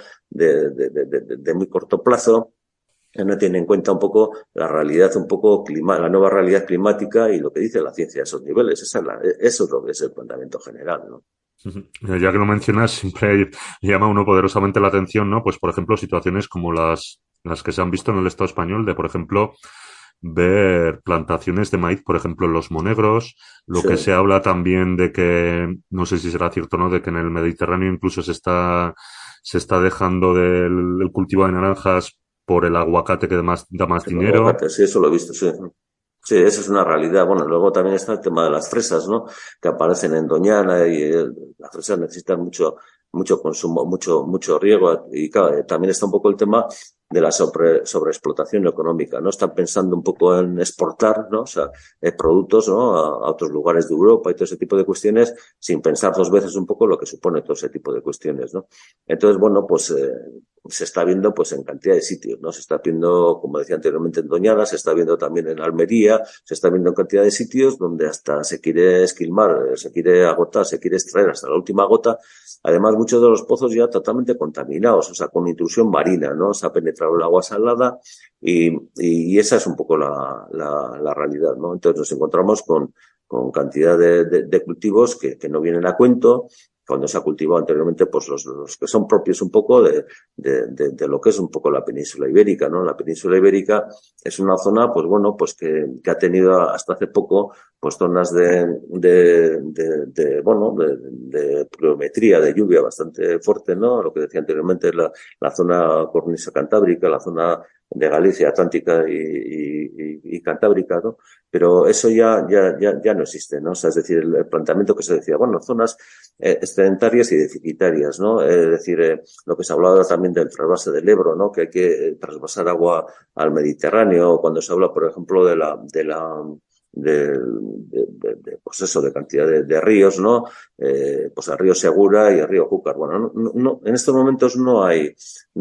[SPEAKER 5] de muy corto plazo, que no tiene en cuenta un poco la realidad, la nueva realidad climática y lo que dice la ciencia a esos niveles. Eso es lo que es el planteamiento general, ¿no?
[SPEAKER 4] Ya que lo mencionas, siempre llama uno poderosamente la atención, ¿no? Pues, por ejemplo, situaciones como las que se han visto en el Estado español, de, por ejemplo, ver plantaciones de maíz, por ejemplo, en los Monegros, lo
[SPEAKER 5] Sí.
[SPEAKER 4] que se habla también de que, no sé si será cierto o no, de que en el Mediterráneo incluso se está dejando el cultivo de naranjas por el aguacate que da más
[SPEAKER 5] El
[SPEAKER 4] dinero.
[SPEAKER 5] aguacate, sí, eso lo he visto, sí. Sí, esa es una realidad. Bueno, luego también está el tema de las fresas, ¿no? Que aparecen en Doñana y las fresas necesitan mucho consumo, mucho riego y claro, también está un poco el tema de la sobreexplotación económica, ¿no? Están pensando un poco en exportar, ¿no? O sea, productos, ¿no? A otros lugares de Europa y todo ese tipo de cuestiones sin pensar dos veces un poco lo que supone todo ese tipo de cuestiones, ¿no? Entonces, bueno, pues se está viendo pues en cantidad de sitios, ¿no? Se está viendo, como decía anteriormente, en Doñana, se está viendo también en Almería, se está viendo en cantidad de sitios donde hasta se quiere esquilmar, se quiere agotar, se quiere extraer hasta la última gota. Además, muchos de los pozos ya totalmente contaminados, o sea, con intrusión marina, ¿no? Se ha penetrado el agua salada y esa es un poco la realidad, ¿no? Entonces nos encontramos con cantidad de cultivos que no vienen a cuento, cuando se ha cultivado anteriormente, pues los que son propios un poco de lo que es un poco la península ibérica, ¿no? La península ibérica es una zona, pues bueno, pues que ha tenido hasta hace poco, pues zonas de pluviometría, de lluvia bastante fuerte, ¿no? Lo que decía anteriormente, la zona cornisa cantábrica, la zona de Galicia, Atlántica y Cantábrica, ¿no? Pero eso ya no existe, ¿no? O sea, es decir, el planteamiento que se decía, bueno, zonas excedentarias y deficitarias, ¿no? Es decir, lo que se hablaba también del trasvase del Ebro, ¿no? Que hay que trasvasar agua al Mediterráneo, cuando se habla, por ejemplo, pues eso, de cantidad de ríos, ¿no? Pues el río Segura y el río Júcar. Bueno, no, en estos momentos no hay,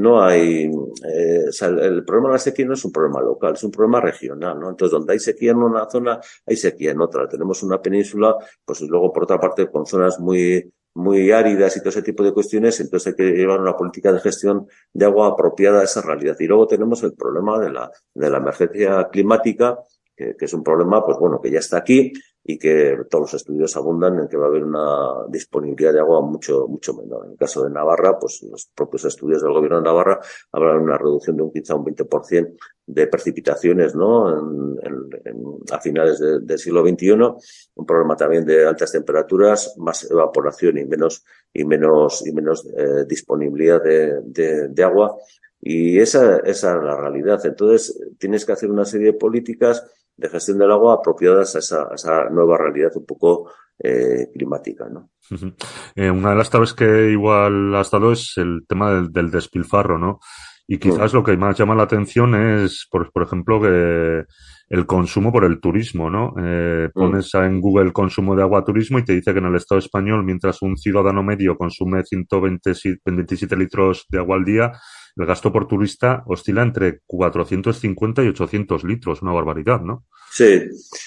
[SPEAKER 5] o sea, el problema de la sequía no es un problema local, es un problema regional, ¿no? Entonces, donde hay sequía en una zona, hay sequía en otra. Tenemos una península, pues luego por otra parte con zonas muy áridas y todo ese tipo de cuestiones, entonces hay que llevar una política de gestión de agua apropiada a esa realidad. Y luego tenemos el problema de la emergencia climática, que es un problema, pues bueno, que ya está aquí y que todos los estudios abundan en que va a haber una disponibilidad de agua mucho menor. En el caso de Navarra, pues los propios estudios del gobierno de Navarra hablan de una reducción de quizá un 20% de precipitaciones, ¿no? A finales del siglo XXI, un problema también de altas temperaturas, más evaporación y menos disponibilidad de agua. Y esa es la realidad. Entonces, tienes que hacer una serie de políticas de gestión del agua apropiadas a esa nueva realidad un poco climática, ¿no?
[SPEAKER 4] Una de las claves que igual has dado es el tema del despilfarro, ¿no? Y quizás lo que más llama la atención es, por ejemplo, que el consumo por el turismo, ¿no? Pones en Google consumo de agua turismo y te dice que en el Estado español, mientras un ciudadano medio consume 127 litros de agua al día, el gasto por turista oscila entre 450 y 800 litros, una barbaridad, ¿no?
[SPEAKER 5] Sí,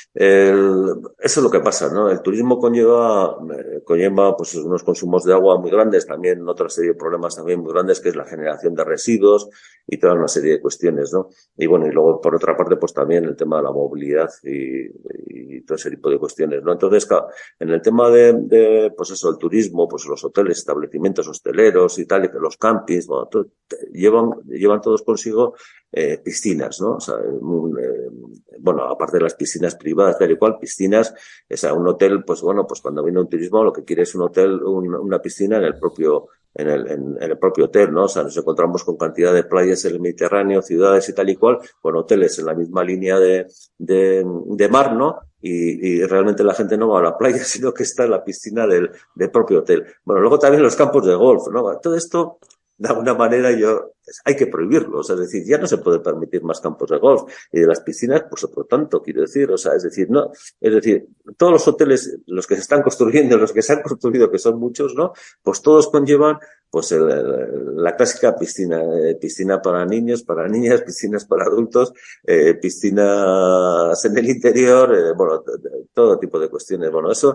[SPEAKER 5] eso es lo que pasa, ¿no? El turismo conlleva pues unos consumos de agua muy grandes, también otra serie de problemas también muy grandes, que es la generación de residuos y toda una serie de cuestiones, ¿no? Y bueno, y luego por otra parte, pues también el tema de la movilidad y todo ese tipo de cuestiones, ¿no? Entonces, claro, en el tema de pues eso, el turismo, pues los hoteles, establecimientos hosteleros y tal, y los campings, bueno, llevan todos consigo piscinas, ¿no? O sea, bueno, aparte de las piscinas privadas, tal y cual, piscinas, o sea, un hotel, pues bueno, pues cuando viene un turismo lo que quiere es un hotel, una piscina en el propio hotel, ¿no? O sea, nos encontramos con cantidad de playas en el Mediterráneo, ciudades y tal y cual, con hoteles en la misma línea de mar, ¿no? Y realmente la gente no va a la playa, sino que está en la piscina del propio hotel. Bueno, luego también los campos de golf, ¿no? Todo esto, de alguna manera, hay que prohibirlo. O sea, es decir, ya no se puede permitir más campos de golf. Y de las piscinas, pues otro tanto, quiero decir. O sea, es decir, no, es decir, todos los hoteles, los que se están construyendo, los que se han construido, que son muchos, ¿no? Pues todos conllevan, pues la clásica piscina para niños, para niñas, piscinas para adultos, piscinas en el interior, bueno, todo tipo de cuestiones. Bueno, eso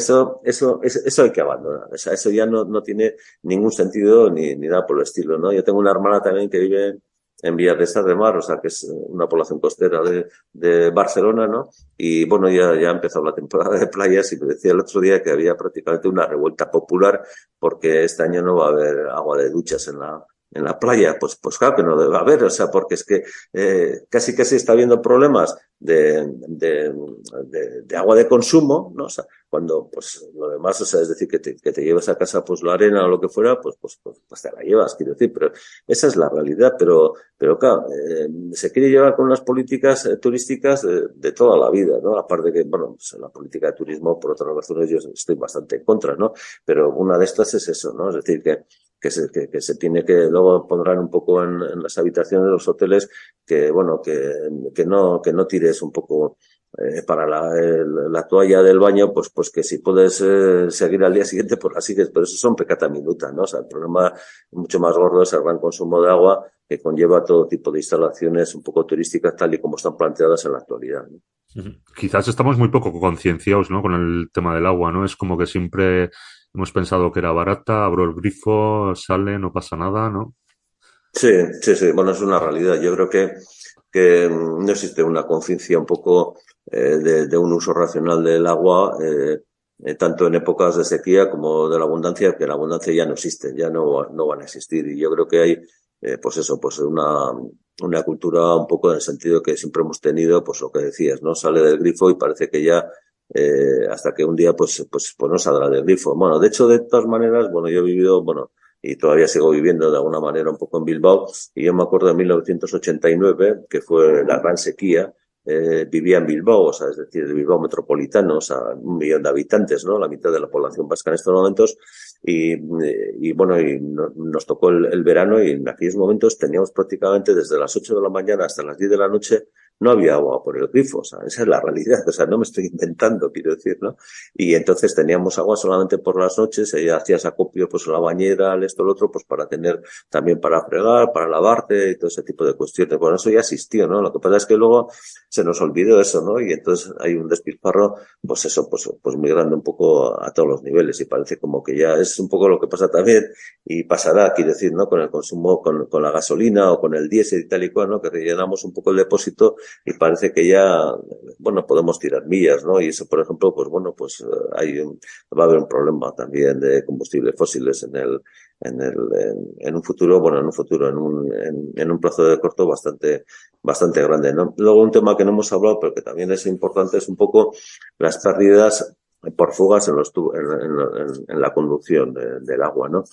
[SPEAKER 5] hay que abandonar. O sea, eso ya no tiene ningún sentido ni nada por el estilo, ¿no? Yo tengo una hermana también que vive en Villarresa de Mar, o sea, que es una población costera de Barcelona, ¿no? Y bueno, ya ha empezado la temporada de playas y me decía el otro día que había prácticamente una revuelta popular porque este año no va a haber agua de duchas en la playa. Pues claro que no debe haber, o sea, porque es que casi está habiendo problemas de agua de consumo, ¿no? O sea, cuando pues lo demás, o sea, es decir, que te llevas a casa pues la arena o lo que fuera, pues te la llevas, quiero decir, pero esa es la realidad, pero claro, se quiere llevar con unas políticas turísticas de toda la vida, ¿no? Aparte que, bueno, pues la política de turismo, por otras razones, yo estoy bastante en contra, ¿no? Pero una de estas es eso, ¿no? Es decir, que se tiene que, luego pondrán un poco en las habitaciones de los hoteles, que bueno, que no tires un poco para la toalla del baño, pues que si puedes seguir al día siguiente, pues la sigues, pero eso son peccata minuta, ¿no? O sea, el problema mucho más gordo es el gran consumo de agua que conlleva todo tipo de instalaciones un poco turísticas tal y como están planteadas en la actualidad, ¿no?
[SPEAKER 4] Quizás estamos muy poco concienciados, ¿no? Con el tema del agua, ¿no? Es como que siempre hemos pensado que era barata, abro el grifo, sale, no pasa nada, ¿no?
[SPEAKER 5] Sí. Bueno, es una realidad. Yo creo que no existe una conciencia un poco de un uso racional del agua, tanto en épocas de sequía como de la abundancia, que la abundancia ya no existe, ya no van a existir. Y yo creo que hay, pues una cultura un poco en el sentido que siempre hemos tenido, pues lo que decías, ¿no? Sale del grifo y parece que ya hasta que un día pues no saldrá del grifo. Bueno, de hecho, de todas maneras, bueno, yo he vivido, bueno, y todavía sigo viviendo de alguna manera un poco en Bilbao, y yo me acuerdo de 1989, que fue la gran sequía, vivía en Bilbao, o sea, es decir, de Bilbao metropolitano, o sea, 1 millón de habitantes, ¿no? La mitad de la población vasca en estos momentos, y bueno, nos tocó el verano, y en aquellos momentos teníamos prácticamente desde las 8 de la mañana hasta las 10 de la noche, no había agua por el grifo, o sea, esa es la realidad, o sea, no me estoy inventando, quiero decir, ¿no? Y entonces teníamos agua solamente por las noches, hacías acopio, pues la bañera, esto, lo otro, pues para tener también para fregar, para lavarte y todo ese tipo de cuestiones. Bueno, eso ya existió, ¿no? Lo que pasa es que luego se nos olvidó eso, ¿no? Y entonces hay un despilfarro, pues eso, pues muy grande un poco a todos los niveles, y parece como que ya es un poco lo que pasa también, y pasará, quiero decir, ¿no? Con el consumo, con la gasolina o con el diésel y tal y cual, ¿no? Que rellenamos un poco el depósito y parece que ya, bueno, podemos tirar millas, ¿no? Y eso, por ejemplo, pues bueno, pues va a haber un problema también de combustibles fósiles en un futuro, bueno, en un plazo de corto bastante grande, ¿no? Luego un tema que no hemos hablado, pero que también es importante, es un poco las pérdidas por fugas en la conducción del agua, ¿no?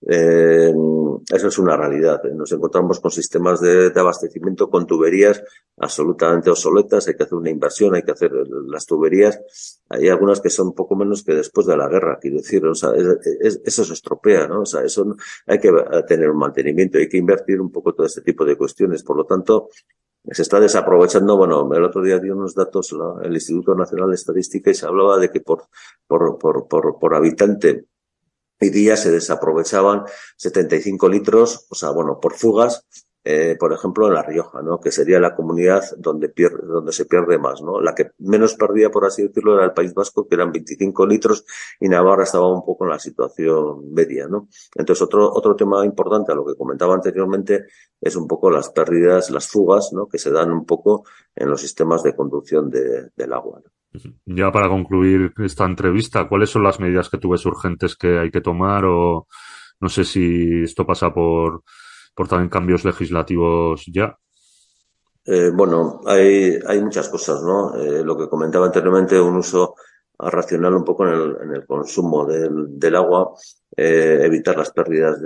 [SPEAKER 5] Eso es una realidad. Nos encontramos con sistemas de abastecimiento con tuberías absolutamente obsoletas. Hay que hacer una inversión, hay que hacer las tuberías. Hay algunas que son poco menos que después de la guerra, quiero decir. O sea, eso se estropea, ¿no? O sea, eso hay que tener un mantenimiento, hay que invertir un poco todo este tipo de cuestiones. Por lo tanto, se está desaprovechando. Bueno, el otro día dio unos datos el Instituto Nacional de Estadística y se hablaba de que por habitante día se desaprovechaban 75 litros, o sea, bueno, por fugas, por ejemplo, en La Rioja, ¿no? Que sería la comunidad donde se pierde más, ¿no? La que menos perdía, por así decirlo, era el País Vasco, que eran 25 litros, y Navarra estaba un poco en la situación media, ¿no? Entonces, otro tema importante a lo que comentaba anteriormente es un poco las pérdidas, las fugas, ¿no? Que se dan un poco en los sistemas de conducción del agua, ¿no?
[SPEAKER 4] Ya para concluir esta entrevista, ¿cuáles son las medidas que tú ves urgentes que hay que tomar? O no sé si esto pasa por también cambios legislativos ya.
[SPEAKER 5] Bueno, hay muchas cosas, ¿no? Lo que comentaba anteriormente, un uso racional un poco en el consumo del agua, evitar las pérdidas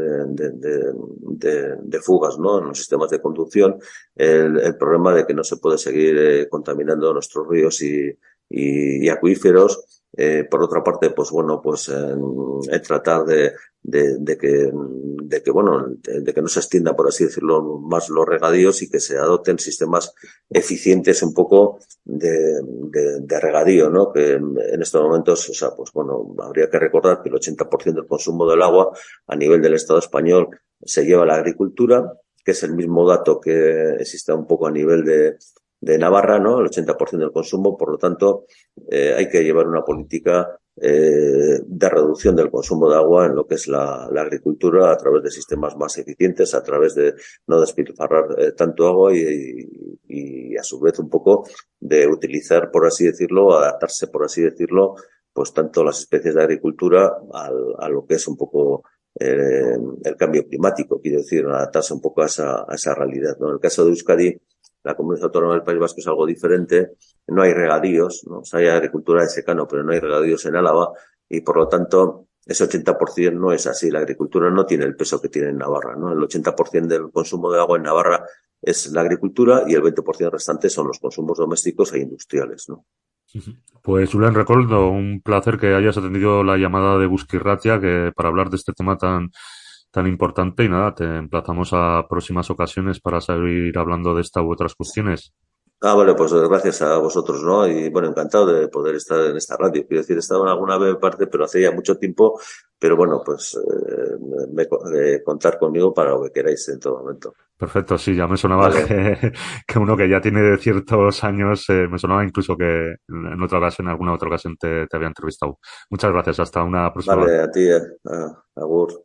[SPEAKER 5] de fugas, ¿no? En los sistemas de conducción, el problema de que no se puede seguir contaminando nuestros ríos y acuíferos. Por otra parte, pues bueno, pues en tratar de que no se extienda, por así decirlo, más los regadíos y que se adopten sistemas eficientes un poco de regadío, ¿no? Que en estos momentos, o sea, pues bueno, habría que recordar que el 80% del consumo del agua a nivel del Estado español se lleva a la agricultura, que es el mismo dato que existe un poco a nivel de Navarra, ¿no? El 80% del consumo, por lo tanto, hay que llevar una política de reducción del consumo de agua en lo que es la agricultura a través de sistemas más eficientes, a través de no despilfarrar tanto agua y a su vez un poco de utilizar, por así decirlo, adaptarse, por así decirlo, pues tanto las especies de agricultura a lo que es un poco el cambio climático, quiero decir, adaptarse un poco a esa realidad, ¿no? En el caso de Euskadi, la comunidad autónoma del País Vasco es algo diferente, no hay regadíos, ¿no? O sea, hay agricultura de secano, pero no hay regadíos en Álava y por lo tanto ese 80% no es así, la agricultura no tiene el peso que tiene en Navarra, ¿no? El 80% del consumo de agua en Navarra es la agricultura y el 20% restante son los consumos domésticos e industriales, ¿no?
[SPEAKER 4] Pues Julen Recoldo, un placer que hayas atendido la llamada de Busquirratia que para hablar de este tema tan importante y nada, te emplazamos a próximas ocasiones para seguir hablando de esta u otras cuestiones.
[SPEAKER 5] Vale, pues gracias a vosotros, ¿no? Y bueno, encantado de poder estar en esta radio. Quiero decir, he estado en alguna vez parte, pero hace ya mucho tiempo, pero bueno, pues contar conmigo para lo que queráis en todo momento.
[SPEAKER 4] Perfecto, sí, ya me sonaba vale. que uno que ya tiene ciertos años, me sonaba incluso que en otra ocasión, en alguna otra ocasión te había entrevistado. Muchas gracias, hasta una próxima.
[SPEAKER 5] Vale, a ti, agur.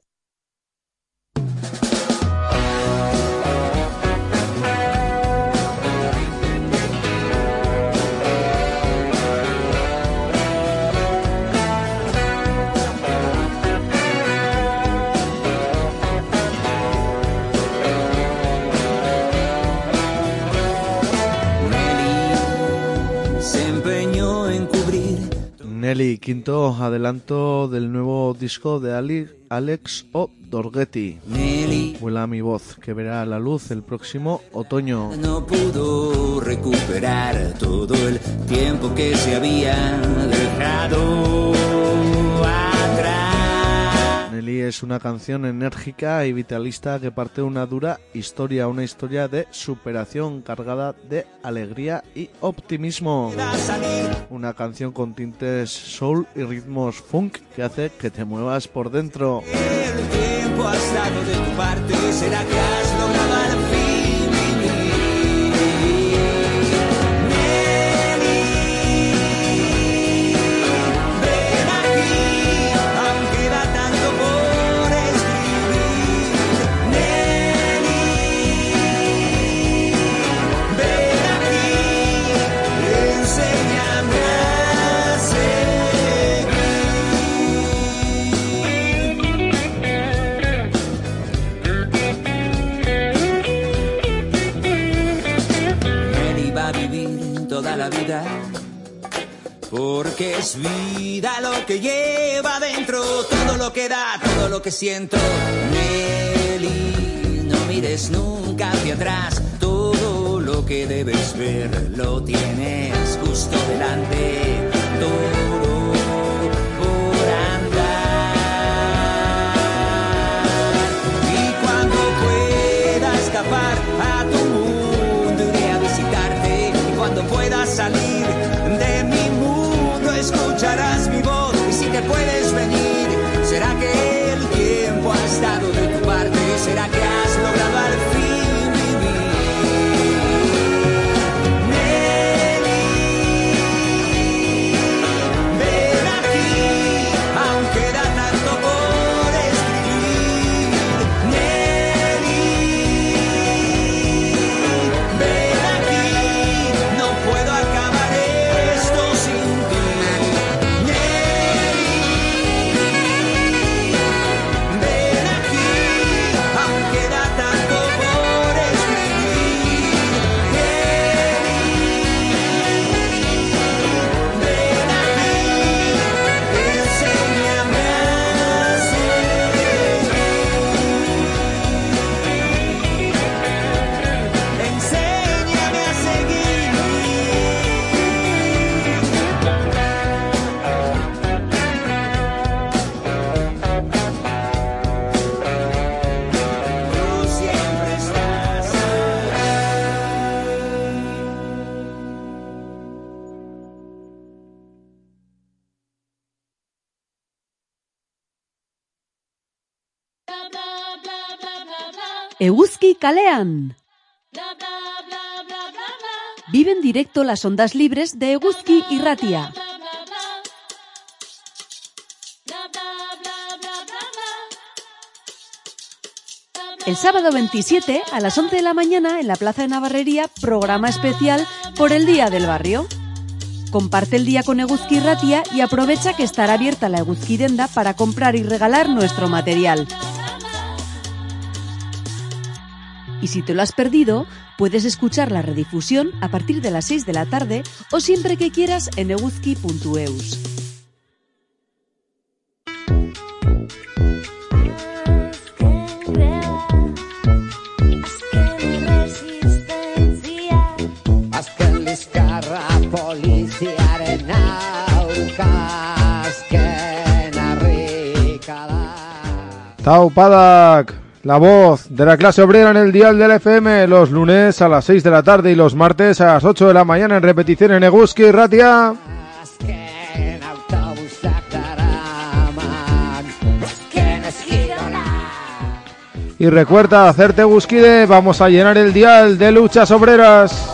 [SPEAKER 1] Nelly, quinto adelanto del nuevo disco de Alex O'Doherty. Vuela mi voz, que verá la luz el próximo otoño.
[SPEAKER 2] No pudo recuperar todo el tiempo que se había dejado atrás.
[SPEAKER 1] Nelly es una canción enérgica y vitalista que parte de una dura historia, una historia de superación cargada de alegría y optimismo. Una canción con tintes soul y ritmos funk que hace que te muevas por dentro.
[SPEAKER 2] El tiempo ha estado de tu parte, será que has logrado al fin. La vida, porque es vida lo que lleva dentro, todo lo que da, todo lo que siento. Nelly, no mires nunca hacia atrás, todo lo que debes ver lo tienes justo delante, todo por andar. Y cuando pueda escapar a tu mundo iré a visitarte. Cuando puedas salir de mi mundo escucharás mi voz y si te puedes venir será que
[SPEAKER 3] Eguzki kalean. Vive en directo las ondas libres de Eguzki Irratia. El sábado 27 a las 11 de la mañana en la Plaza de Navarrería, programa especial por el Día del Barrio. Comparte el día con Eguzki Irratia y aprovecha que estará abierta la Eguzki Denda para comprar y regalar nuestro material. Y si te lo has perdido, puedes escuchar la redifusión a partir de las 6 de la tarde o siempre que quieras en eguzki.eus.
[SPEAKER 6] Taupadak, la voz de la clase obrera en el dial del FM, los lunes a las 6 de la tarde y los martes a las 8 de la mañana en repetición en Eguzki Irratia. Y recuerda hacerte Eguzkide, vamos a llenar el dial de luchas obreras.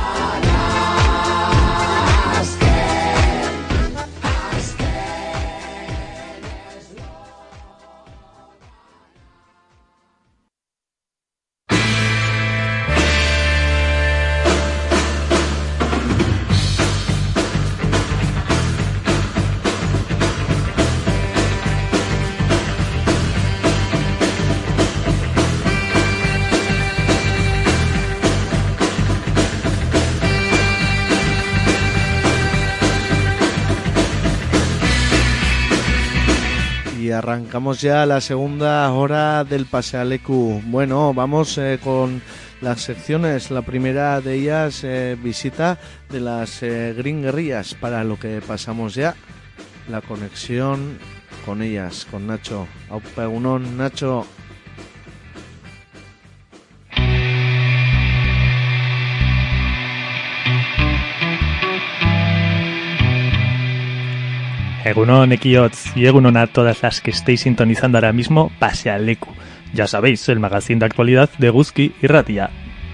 [SPEAKER 1] Arrancamos ya la segunda hora del Pasealeku. Bueno, vamos con las secciones. La primera de ellas, visita de las Green Guerrillas, para lo que pasamos ya la conexión con ellas, con Nacho. Aupa egunon, Nacho.
[SPEAKER 7] Egunon, Equiots, y egunon a todas las que estéis sintonizando ahora mismo Pasealeku. Ya sabéis, el magazine de actualidad de Eguzki Irratia.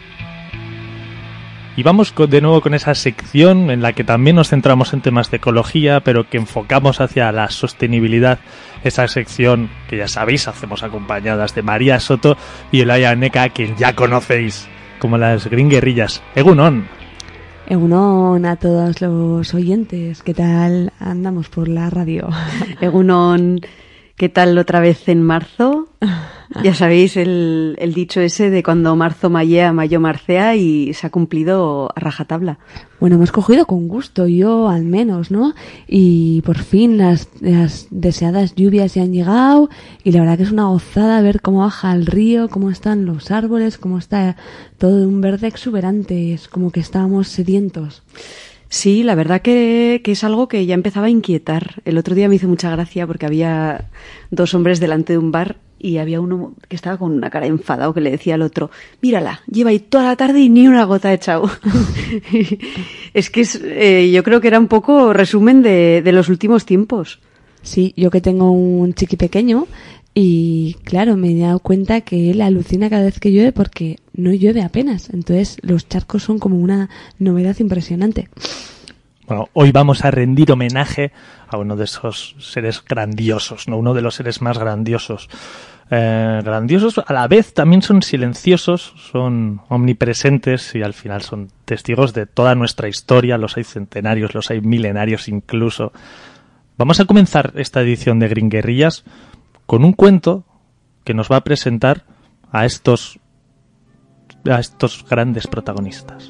[SPEAKER 7] Y vamos de nuevo con esa sección en la que también nos centramos en temas de ecología, pero que enfocamos hacia la sostenibilidad. Esa sección que ya sabéis, hacemos acompañadas de María Soto y Elaya Neca, quien ya conocéis como las Green Guerrillas. Egunon.
[SPEAKER 8] Egunon a todos los oyentes, ¿qué tal andamos por la radio?
[SPEAKER 3] Egunon, ¿qué tal otra vez en marzo? Ya sabéis el dicho ese de cuando marzo mayea, mayo marcea, y se ha cumplido a rajatabla.
[SPEAKER 8] Bueno, hemos cogido con gusto, yo al menos, ¿no? Y por fin las deseadas lluvias ya han llegado y la verdad que es una gozada ver cómo baja el río, cómo están los árboles, cómo está todo de un verde exuberante, es como que estábamos sedientos.
[SPEAKER 3] Sí, la verdad que es algo que ya empezaba a inquietar. El otro día me hizo mucha gracia porque había dos hombres delante de un bar y había uno que estaba con una cara enfadado que le decía al otro: mírala, lleva ahí toda la tarde y ni una gota de echado. Es que yo creo que era un poco resumen de los últimos tiempos.
[SPEAKER 8] Sí, yo que tengo un chiqui pequeño y claro, me he dado cuenta que él alucina cada vez que llueve porque no llueve apenas. Entonces los charcos son como una novedad impresionante.
[SPEAKER 7] Bueno, hoy vamos a rendir homenaje a uno de esos seres grandiosos, ¿no? Uno de los seres más grandiosos. Grandiosos, a la vez también son silenciosos, son omnipresentes y al final son testigos de toda nuestra historia. Los hay centenarios, los hay milenarios incluso. Vamos a comenzar esta edición de Green Guerrillas con un cuento que nos va a presentar a estos grandes protagonistas.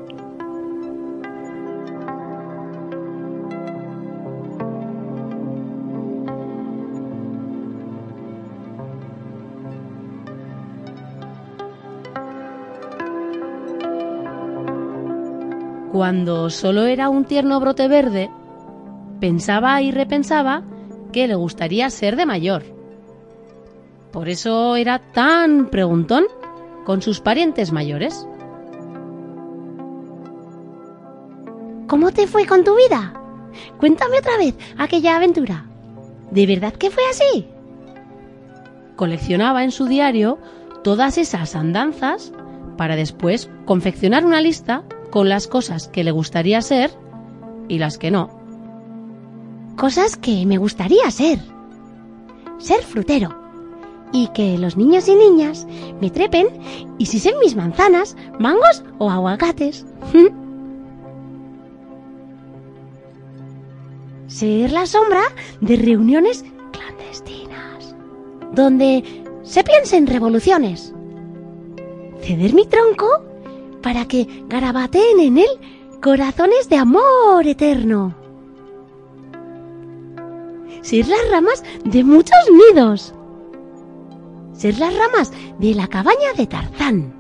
[SPEAKER 9] Cuando solo era un tierno brote verde, pensaba y repensaba que le gustaría ser de mayor. Por eso era tan preguntón con sus parientes mayores.
[SPEAKER 10] ¿Cómo te fue con tu vida? Cuéntame otra vez aquella aventura. ¿De verdad que fue así?
[SPEAKER 9] Coleccionaba en su diario todas esas andanzas para después confeccionar una lista con las cosas que le gustaría ser y las que no.
[SPEAKER 10] Cosas que me gustaría ser. Ser frutero. Y que los niños y niñas me trepen y sisen mis manzanas, mangos o aguacates. Ser la sombra de reuniones clandestinas, donde se piensen revoluciones. Ceder mi tronco para que garabateen en él corazones de amor eterno. Ser las ramas de muchos nidos. Ser las ramas de la cabaña de Tarzán.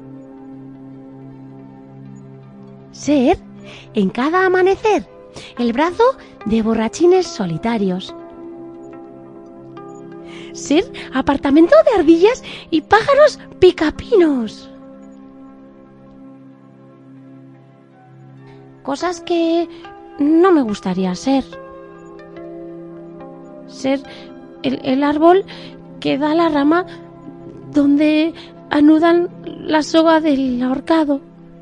[SPEAKER 10] Ser, en cada amanecer, el brazo de borrachines solitarios. Ser apartamento de ardillas y pájaros picapinos. Cosas que no me gustaría ser. Ser el árbol que da la rama donde anudan la soga del ahorcado.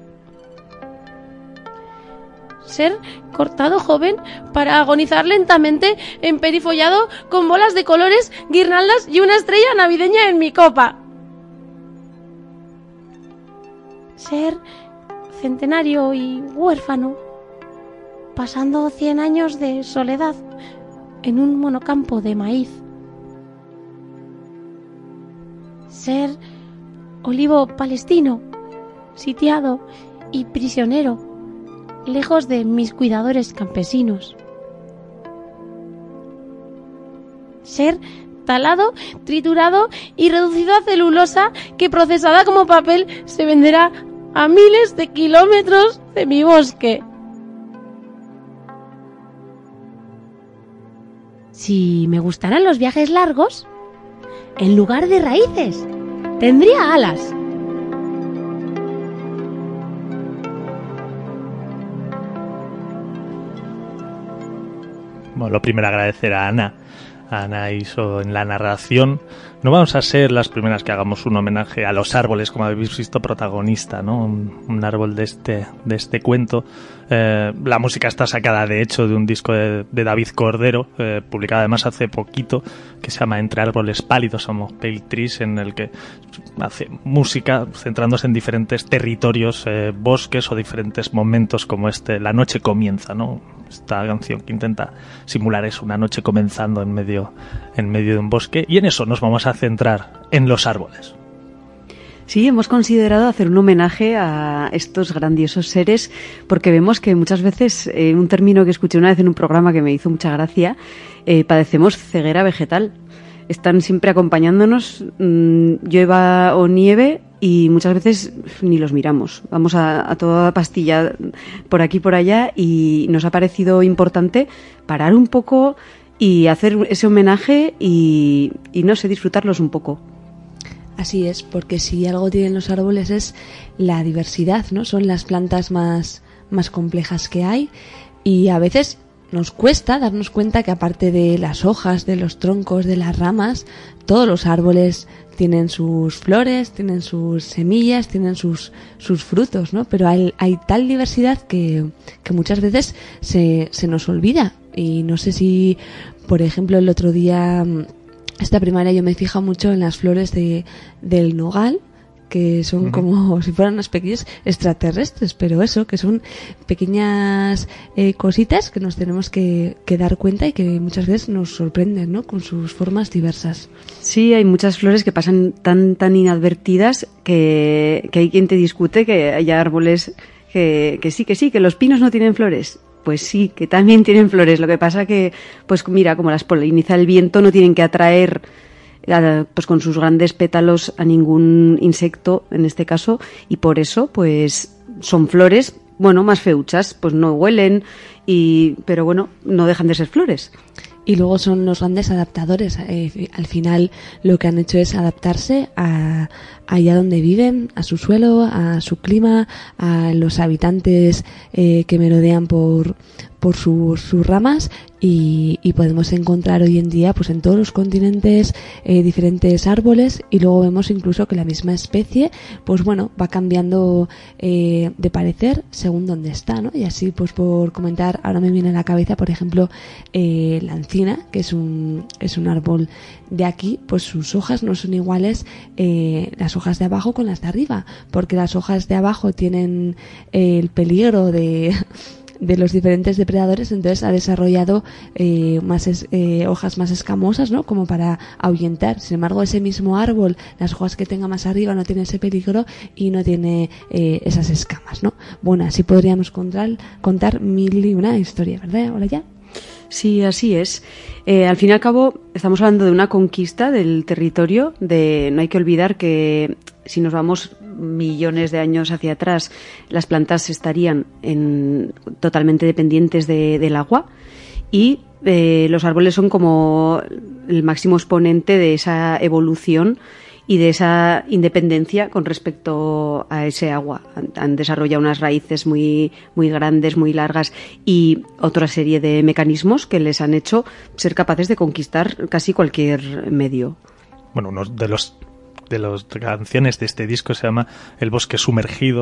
[SPEAKER 10] Ser cortado joven para agonizar lentamente emperifollado con bolas de colores, guirnaldas y una estrella navideña en mi copa. Ser centenario y huérfano, pasando 100 años de soledad en un monocampo de maíz. Ser olivo palestino, sitiado y prisionero, lejos de mis cuidadores campesinos. Ser talado, triturado y reducido a celulosa que procesada como papel se venderá a miles de kilómetros de mi bosque. Si me gustaran los viajes largos, en lugar de raíces, tendría alas.
[SPEAKER 7] Bueno, lo primero agradecer a Ana. Ana hizo en la narración. No vamos a ser las primeras que hagamos un homenaje a los árboles, como habéis visto, protagonista, ¿no? Un árbol de este cuento. La música está sacada, de hecho, de un disco de David Cordero, publicado además hace poquito, que se llama Entre árboles pálidos, somos Pale Trees, en el que hace música centrándose en diferentes territorios, bosques o diferentes momentos como La noche comienza, ¿no? Esta canción que intenta simular eso, una noche comenzando en medio de un bosque, y en eso nos vamos a centrar, en los árboles.
[SPEAKER 11] Sí, hemos considerado hacer un homenaje a estos grandiosos seres porque vemos que muchas veces, un término que escuché una vez en un programa que me hizo mucha gracia, padecemos ceguera vegetal. Están siempre acompañándonos, llueva o nieve, y muchas veces ni los miramos. Vamos a toda pastilla por aquí y por allá, y nos ha parecido importante parar un poco y hacer ese homenaje y no sé, disfrutarlos un poco.
[SPEAKER 8] Así es, porque si algo tienen los árboles es la diversidad, ¿no? Son las plantas más complejas que hay, y a veces nos cuesta darnos cuenta que aparte de las hojas, de los troncos, de las ramas, todos los árboles tienen sus flores, tienen sus semillas, tienen sus frutos, ¿no? Pero hay tal diversidad que muchas veces se nos olvida. Y no sé si, por ejemplo, el otro día, esta primavera, yo me fijo mucho en las flores del nogal, que son como si fueran unas pequeñas extraterrestres, pero eso, que son pequeñas cositas que nos tenemos que dar cuenta y que muchas veces nos sorprenden, ¿no? Con sus formas diversas.
[SPEAKER 11] Sí, hay muchas flores que pasan tan inadvertidas que hay quien te discute que hay árboles que sí, que los pinos no tienen flores. Pues sí, que también tienen flores. Lo que pasa que, pues mira, como las poliniza el viento, no tienen que atraer pues con sus grandes pétalos a ningún insecto en este caso, y por eso pues son flores, bueno, más feuchas, pues no huelen, pero bueno, no dejan de ser flores.
[SPEAKER 8] Y luego son los grandes adaptadores. Al final lo que han hecho es adaptarse a allá donde viven, a su suelo, a su clima, a los habitantes que merodean por por sus ramas y podemos encontrar hoy en día pues en todos los continentes diferentes árboles, y luego vemos incluso que la misma especie pues bueno va cambiando de parecer según donde está, ¿no? Y así pues por comentar, ahora me viene a la cabeza por ejemplo la encina, que es un árbol de aquí, pues sus hojas no son iguales las hojas de abajo con las de arriba, porque las hojas de abajo tienen el peligro de los diferentes depredadores, entonces ha desarrollado hojas más escamosas, ¿no? Como para ahuyentar. Sin embargo, ese mismo árbol, las hojas que tenga más arriba no tiene ese peligro y no tiene esas escamas, ¿no? Bueno, así podríamos contar mil y una historia, ¿verdad? ¿Hola ya?
[SPEAKER 11] Sí, así es. Al fin y al cabo, estamos hablando de una conquista del territorio. No hay que olvidar que si nos vamos millones de años hacia atrás, las plantas estarían totalmente dependientes del agua, y los árboles son como el máximo exponente de esa evolución y de esa independencia con respecto a ese agua. Han desarrollado unas raíces muy, muy grandes, muy largas, y otra serie de mecanismos que les han hecho ser capaces de conquistar casi cualquier medio.
[SPEAKER 7] Bueno, uno de las canciones de este disco se llama El bosque sumergido,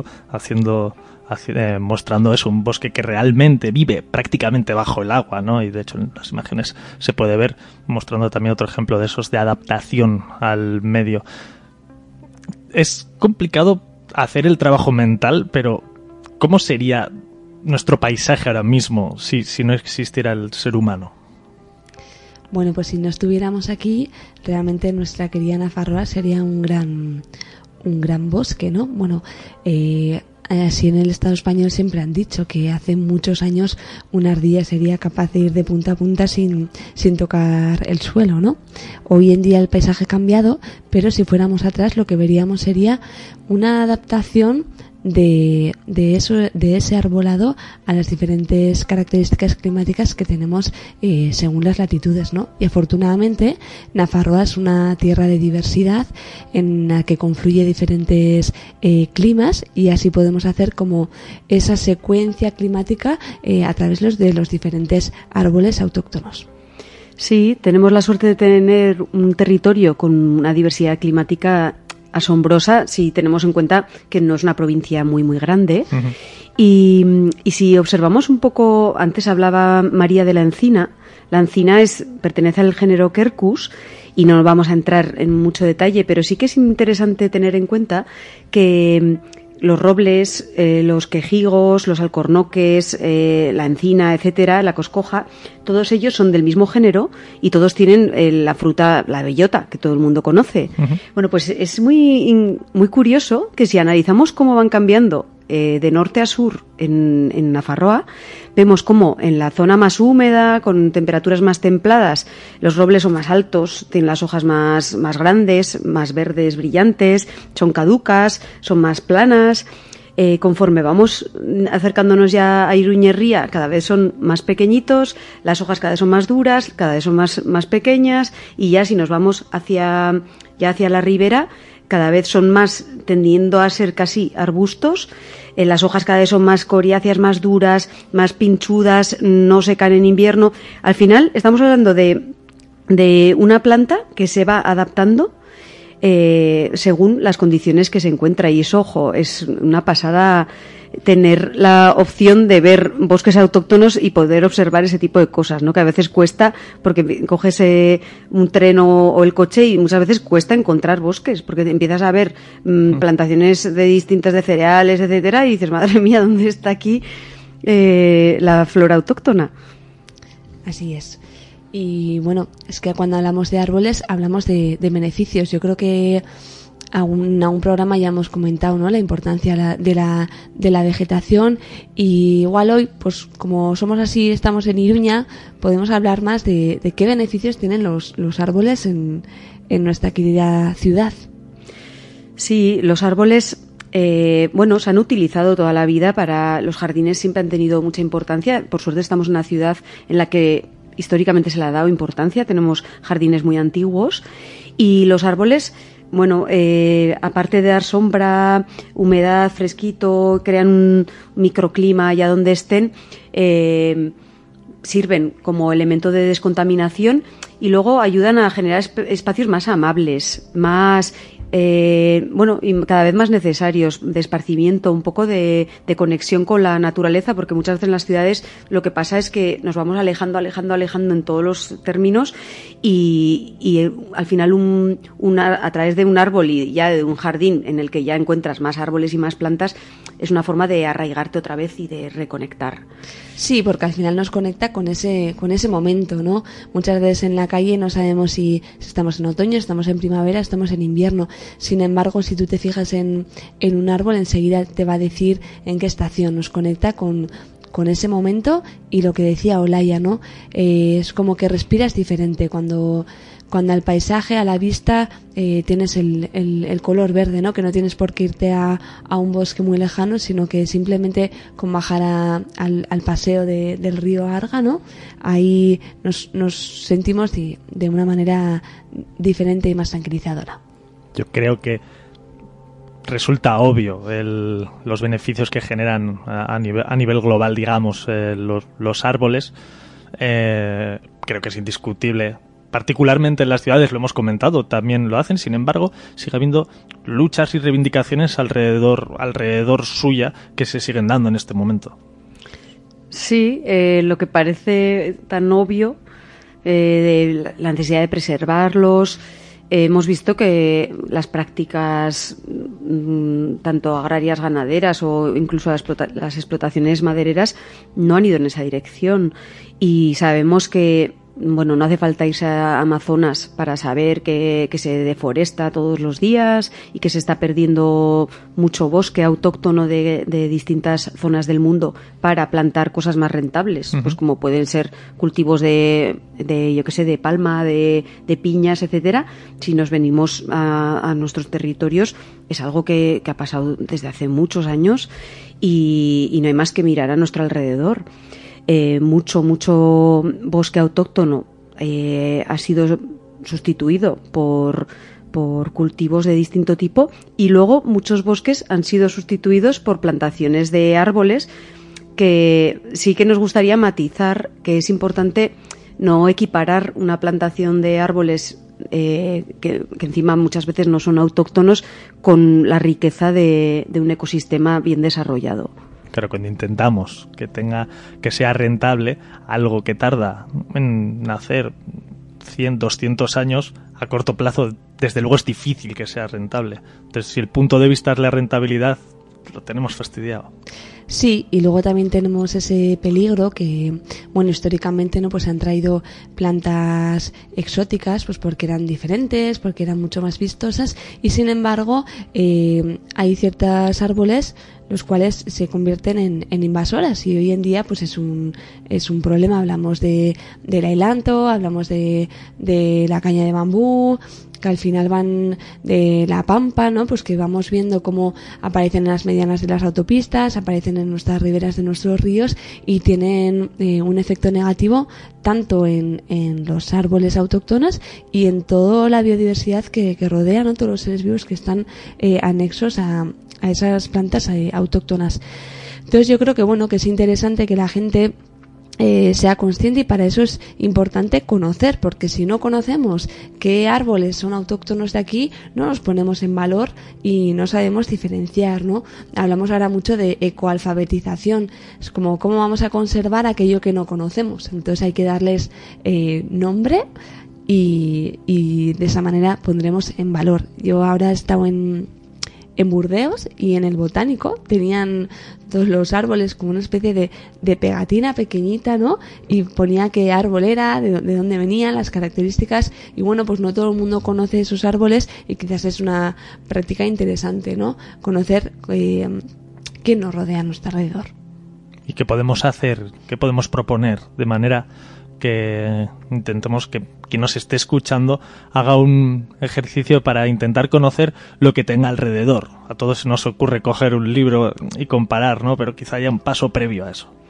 [SPEAKER 7] mostrando eso, un bosque que realmente vive prácticamente bajo el agua, ¿no? Y de hecho en las imágenes se puede ver, mostrando también otro ejemplo de esos de adaptación al medio. Es complicado hacer el trabajo mental, pero ¿cómo sería nuestro paisaje ahora mismo si no existiera el ser humano?
[SPEAKER 8] Bueno, pues si no estuviéramos aquí, realmente nuestra querida Nafarroa sería un gran bosque, ¿no? Bueno, así en el Estado español siempre han dicho que hace muchos años una ardilla sería capaz de ir de punta a punta sin tocar el suelo, ¿no? Hoy en día el paisaje ha cambiado, pero si fuéramos atrás lo que veríamos sería una adaptación de ese arbolado a las diferentes características climáticas que tenemos según las latitudes, ¿no? Y afortunadamente Nafarroa es una tierra de diversidad en la que confluye diferentes climas, y así podemos hacer como esa secuencia climática a través de los diferentes árboles autóctonos.
[SPEAKER 11] Sí, tenemos la suerte de tener un territorio con una diversidad climática asombrosa si tenemos en cuenta que no es una provincia muy muy grande. Uh-huh. Y si observamos un poco, antes hablaba María de la encina pertenece al género Quercus, y no vamos a entrar en mucho detalle, pero sí que es interesante tener en cuenta que los robles, los quejigos, los alcornoques, la encina, etcétera, la coscoja, todos ellos son del mismo género y todos tienen la fruta, la bellota, que todo el mundo conoce. Uh-huh. Bueno, pues es muy curioso que si analizamos cómo van cambiando de norte a sur en Nafarroa, vemos como en la zona más húmeda, con temperaturas más templadas, los robles son más altos, tienen las hojas más grandes, más verdes brillantes, son caducas, son más planas. Conforme vamos acercándonos ya a Iruñerría, cada vez son más pequeñitos, las hojas cada vez son más duras, cada vez son más pequeñas, y ya si nos vamos hacia la ribera, cada vez son más tendiendo a ser casi arbustos. Las hojas cada vez son más coriáceas, más duras, más pinchudas, no secan en invierno. Al final estamos hablando de una planta que se va adaptando según las condiciones que se encuentra, y eso, ojo, es una pasada tener la opción de ver bosques autóctonos y poder observar ese tipo de cosas, ¿no? Que a veces cuesta, porque coges un tren o el coche y muchas veces cuesta encontrar bosques, porque empiezas a ver plantaciones distintas de cereales, etcétera, y dices, madre mía, ¿dónde está aquí la flora autóctona?
[SPEAKER 8] Así es. Y bueno, es que cuando hablamos de árboles hablamos de beneficios. Yo creo que a un programa ya hemos comentado, ¿no?, la importancia de la vegetación, y igual hoy, pues como somos así, estamos en Iruña, podemos hablar más de qué beneficios tienen los árboles en nuestra querida ciudad.
[SPEAKER 11] Sí, los árboles se han utilizado toda la vida para los jardines, siempre han tenido mucha importancia. Por suerte estamos en una ciudad en la que históricamente se le ha dado importancia, tenemos jardines muy antiguos, y los árboles, aparte de dar sombra, humedad, fresquito, crean un microclima allá donde estén, sirven como elemento de descontaminación y luego ayudan a generar espacios más amables, más y cada vez más necesarios, de esparcimiento, un poco de conexión con la naturaleza, porque muchas veces en las ciudades lo que pasa es que nos vamos alejando en todos los términos y al final a través de un árbol y ya de un jardín en el que ya encuentras más árboles y más plantas, es una forma de arraigarte otra vez y de reconectar.
[SPEAKER 8] Sí, porque al final nos conecta con ese momento, ¿no? Muchas veces en la calle no sabemos si estamos en otoño, estamos en primavera, estamos en invierno. Sin embargo, si tú te fijas en un árbol, enseguida te va a decir en qué estación. Nos conecta con ese momento y lo que decía Olaya, ¿no? Es como que respiras diferente cuando al paisaje, a la vista, tienes el color verde, ¿no? Que no tienes por qué irte a un bosque muy lejano, sino que simplemente con bajar al paseo del río Arga, ¿no? Ahí nos sentimos de una manera diferente y más tranquilizadora.
[SPEAKER 7] Yo creo que resulta obvio los beneficios que generan a nivel global, digamos, los árboles. Creo que es indiscutible. Particularmente en las ciudades, lo hemos comentado, también lo hacen. Sin embargo, sigue habiendo luchas y reivindicaciones alrededor suya que se siguen dando en este momento.
[SPEAKER 11] Sí, lo que parece tan obvio, de la necesidad de preservarlos. Hemos visto que las prácticas tanto agrarias, ganaderas o incluso las explotaciones madereras no han ido en esa dirección. Y sabemos que no hace falta irse a Amazonas para saber que se deforesta todos los días y que se está perdiendo mucho bosque autóctono de distintas zonas del mundo para plantar cosas más rentables, pues como pueden ser cultivos de palma, de piñas, etcétera. Si nos venimos a nuestros territorios, es algo que ha pasado desde hace muchos años y no hay más que mirar a nuestro alrededor. Mucho bosque autóctono ha sido sustituido por cultivos de distinto tipo y luego muchos bosques han sido sustituidos por plantaciones de árboles, que sí que nos gustaría matizar que es importante no equiparar una plantación de árboles que encima muchas veces no son autóctonos con la riqueza de un ecosistema bien desarrollado.
[SPEAKER 7] Claro, cuando intentamos que sea rentable algo que tarda en nacer 100, 200 años, a corto plazo, desde luego es difícil que sea rentable. Entonces, si el punto de vista es la rentabilidad, lo tenemos fastidiado.
[SPEAKER 8] Sí, y luego también tenemos ese peligro que, históricamente, ¿no? Pues se han traído plantas exóticas, pues porque eran diferentes, porque eran mucho más vistosas, y sin embargo, hay ciertos árboles los cuales se convierten en invasoras, y hoy en día pues es un problema. Hablamos del ailanto, hablamos de la caña de bambú, que al final van de la pampa, ¿no? Pues que vamos viendo cómo aparecen en las medianas de las autopistas, aparecen en nuestras riberas de nuestros ríos y tienen un efecto negativo tanto en los árboles autóctonos y en toda la biodiversidad que rodea, ¿no? Todos los seres vivos que están anexos a esas plantas autóctonas. Entonces yo creo que es interesante que la gente sea consciente, y para eso es importante conocer, porque si no conocemos qué árboles son autóctonos de aquí, no los ponemos en valor y no sabemos diferenciar, ¿no? Hablamos ahora mucho de ecoalfabetización, es como cómo vamos a conservar aquello que no conocemos. Entonces hay que darles nombre y de esa manera pondremos en valor. Yo ahora he estado en Burdeos y en el botánico tenían todos los árboles como una especie de pegatina pequeñita, ¿no? Y ponía qué árbol era, de dónde venían, las características, y pues no todo el mundo conoce esos árboles y quizás es una práctica interesante, ¿no? Conocer qué nos rodea a nuestro alrededor.
[SPEAKER 7] ¿Y qué podemos hacer, qué podemos proponer de manera que intentemos que quien nos esté escuchando haga un ejercicio para intentar conocer lo que tenga alrededor? A todos se nos ocurre coger un libro y comparar, ¿no? Pero quizá haya un paso previo a eso.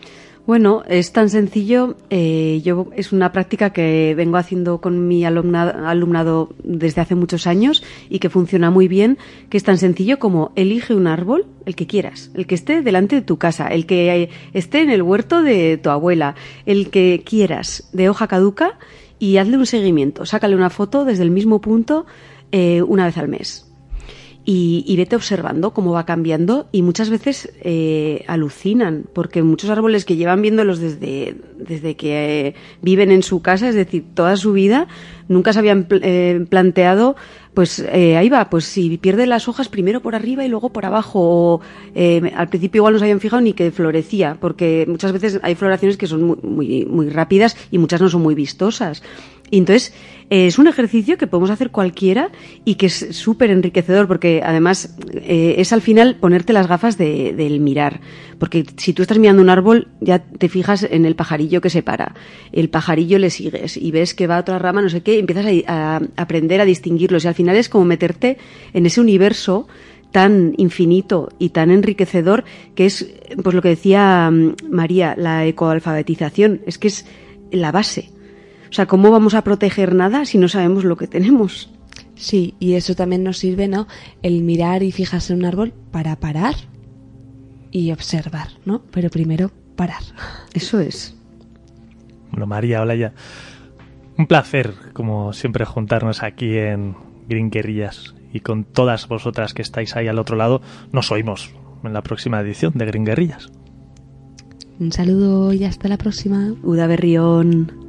[SPEAKER 11] Bueno, es tan sencillo. Es una práctica que vengo haciendo con mi alumnado desde hace muchos años y que funciona muy bien, que es tan sencillo como elige un árbol, el que quieras, el que esté delante de tu casa, el que esté en el huerto de tu abuela, el que quieras, de hoja caduca, y hazle un seguimiento. Sácale una foto desde el mismo punto una vez al mes. Y vete observando cómo va cambiando, y muchas veces alucinan, porque muchos árboles que llevan viéndolos desde que viven en su casa, es decir, toda su vida, nunca se habían planteado, pues ahí va, pues si pierde las hojas primero por arriba y luego por abajo, o al principio igual no se habían fijado ni que florecía, porque muchas veces hay floraciones que son muy, muy rápidas y muchas no son muy vistosas. Y entonces es un ejercicio que podemos hacer cualquiera y que es súper enriquecedor, porque además es al final ponerte las gafas del mirar, porque si tú estás mirando un árbol ya te fijas en el pajarillo que se para, el pajarillo le sigues y ves que va a otra rama, no sé qué, y empiezas a aprender a distinguirlos, y al final es como meterte en ese universo tan infinito y tan enriquecedor, que es pues lo que decía María, la ecoalfabetización, es que es la base. O sea, ¿cómo vamos a proteger nada si no sabemos lo que tenemos?
[SPEAKER 8] Sí, y eso también nos sirve, ¿no? El mirar y fijarse en un árbol para parar y observar, ¿no? Pero primero parar.
[SPEAKER 11] Eso es.
[SPEAKER 7] Bueno, María, hola ya. Un placer, como siempre, juntarnos aquí en Green Guerrillas, y con todas vosotras que estáis ahí al otro lado. Nos oímos en la próxima edición de Green Guerrillas.
[SPEAKER 8] Un saludo y hasta la próxima.
[SPEAKER 11] Uda Berrión.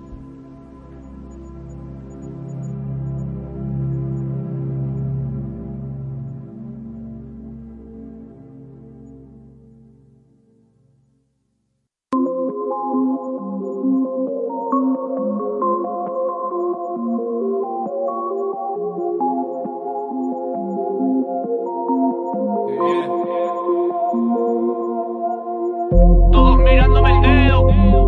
[SPEAKER 2] Todos mirándome el dedo.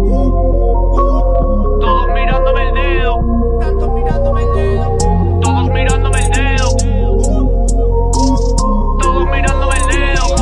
[SPEAKER 2] Todos mirándome el dedo. Tantos mirándome el dedo. Todos mirándome el dedo. Todos mirándome el dedo.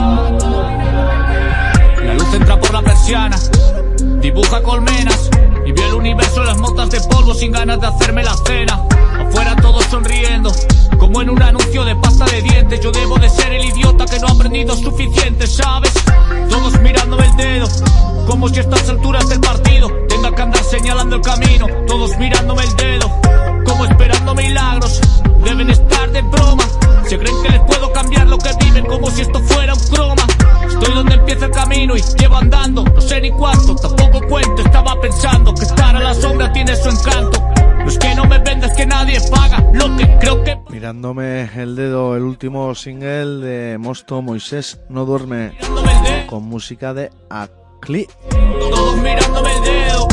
[SPEAKER 2] La luz entra por la persiana, dibuja colmenas, y veo el universo en las motas de polvo sin ganas de hacerme la cena. Afuera todos sonriendo, como en un anuncio de pasta de dientes. Yo debo de ser el idiota que no ha aprendido suficiente, ¿sabes? Todos mirándome el dedo, como si a estas alturas del partido tenga que andar señalando el camino. Todos mirándome el dedo, como esperando milagros. Deben estar de broma, se creen que les puedo cambiar lo que viven, como si esto fuera un croma. Estoy donde empieza el camino y llevo andando, no sé ni cuánto, tampoco cuento. Estaba pensando que estar a la sombra tiene su encanto. No es que no me venda, es que nadie paga lo que creo que...
[SPEAKER 1] Mirándome el dedo, el último single de Mosto Moisés No Duerme, con música de Acli.
[SPEAKER 2] Todos mirándome el dedo.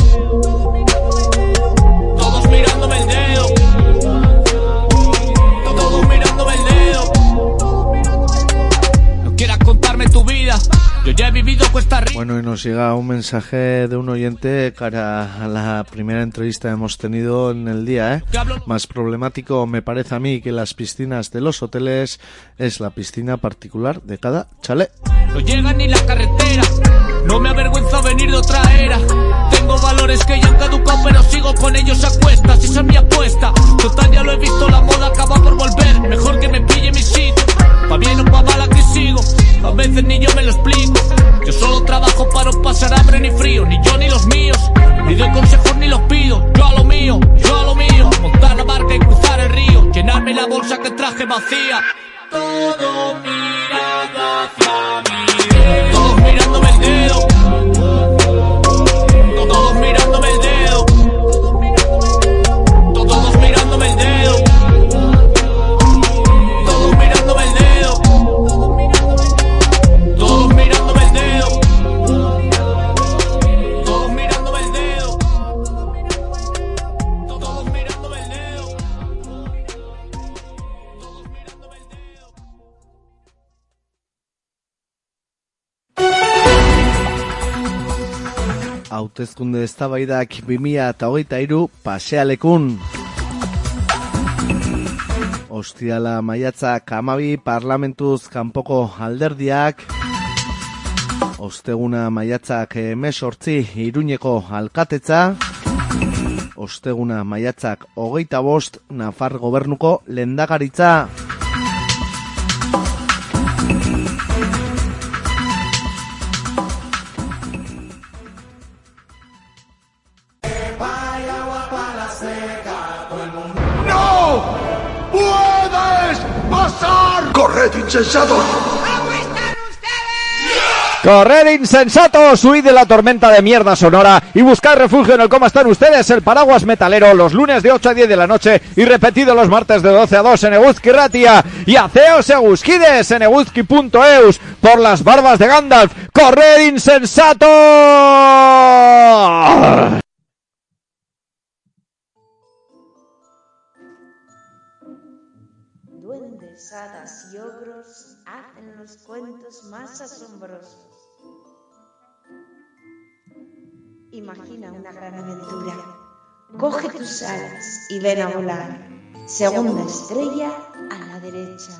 [SPEAKER 2] Todos mirándome el dedo. Todos mirándome el dedo. No quieras contarme tu vida, yo ya he vivido cuesta arriba.
[SPEAKER 1] Bueno, y nos llega un mensaje de un oyente cara a la primera entrevista que hemos tenido en el día, ¿eh? Más problemático me parece a mí que las piscinas de los hoteles es la piscina particular de cada chalet.
[SPEAKER 2] No llega ni la carretera, no me avergüenza venir de otra era. Tengo valores que ya han caducado, pero sigo con ellos a cuestas. Esa es mi apuesta, total ya lo he visto, la moda acaba por volver. Mejor que me pille mi sitio, pa' bien o pa' mal aquí sigo. A veces ni yo me lo explico. Yo solo trabajo para no pasar hambre ni frío, ni yo ni los míos. Ni doy consejos ni los pido, yo a lo mío, yo a lo mío. Montar la barca y cruzar el río, llenarme la bolsa que traje vacía. Todo mirando hacia mí. Todos mirándome el dedo. Todos mirándome el dedo. Todos mirándome el dedo. Todos mirándome el dedo. Todos mirándome el dedo. Todos mirándome el dedo. Todos mirándome el dedo.
[SPEAKER 1] Hautezkunde eztabaidak 2023 pasealekun. Ostiala maiatzak 12 parlamentuz kanpoko alderdiak Osteguna maiatzak 18 Iruñeko alkatetza. Osteguna maiatzak 25 Nafar gobernuko lehendakaritza.
[SPEAKER 12] ¡No puedes pasar! ¡Corred, insensatos!
[SPEAKER 6] ¡Corred, insensatos! ¡Huid de la tormenta de mierda sonora y buscad refugio en el Cómo están ustedes! El Paraguas Metalero, los lunes de 8 a 10 de la noche y repetido los martes de 12 a 2 en Eguzki Ratia. Y haceos eguzkides en eguzki.eus por las barbas de Gandalf. ¡Corred, insensatos!
[SPEAKER 13] Duendes, hadas y ogros hacen los cuentos más asombrosos. Imagina una gran aventura. Coge tus alas y ven a volar. Segunda estrella a la derecha.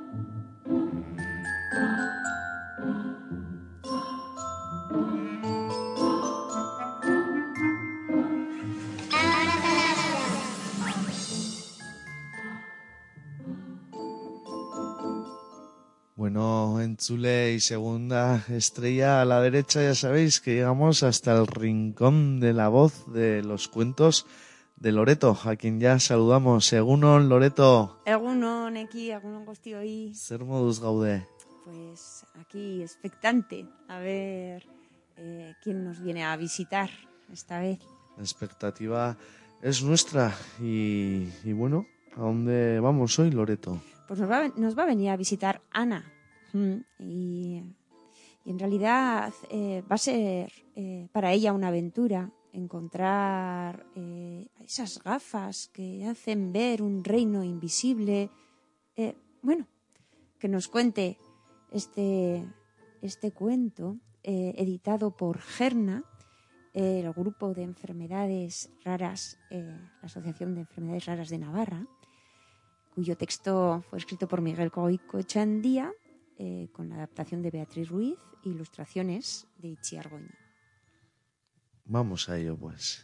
[SPEAKER 1] Bueno, entzule y segunda estrella a la derecha, ya sabéis que llegamos hasta el rincón de la voz de los cuentos de Loreto, a quien ya saludamos. Egunon, Loreto.
[SPEAKER 14] Egunon, egunon guztioi.
[SPEAKER 1] Zer moduz gaude?
[SPEAKER 14] Pues aquí expectante, a ver quién nos viene a visitar esta vez.
[SPEAKER 1] La expectativa es nuestra y bueno, ¿a dónde vamos hoy, Loreto?
[SPEAKER 14] Pues nos va a venir a visitar Ana. Y en realidad va a ser para ella una aventura encontrar esas gafas que hacen ver un reino invisible. Bueno, que nos cuente este cuento editado por Gerna, el grupo de enfermedades raras, la Asociación de Enfermedades Raras de Navarra, cuyo texto fue escrito por Miguel Goicoechea, con la adaptación de Beatriz Ruiz, ilustraciones de Itziar Goñi.
[SPEAKER 1] Vamos a ello, pues.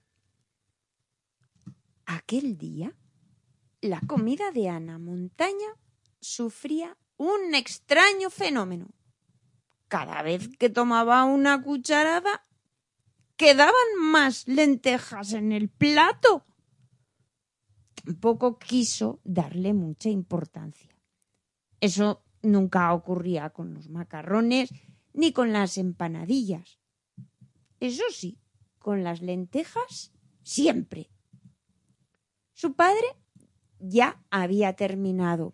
[SPEAKER 14] Aquel día, la comida de Ana Montaña sufría un extraño fenómeno. Cada vez que tomaba una cucharada, quedaban más lentejas en el plato. Tampoco quiso darle mucha importancia. Eso nunca ocurría con los macarrones ni con las empanadillas. Eso sí, con las lentejas siempre. Su padre ya había terminado.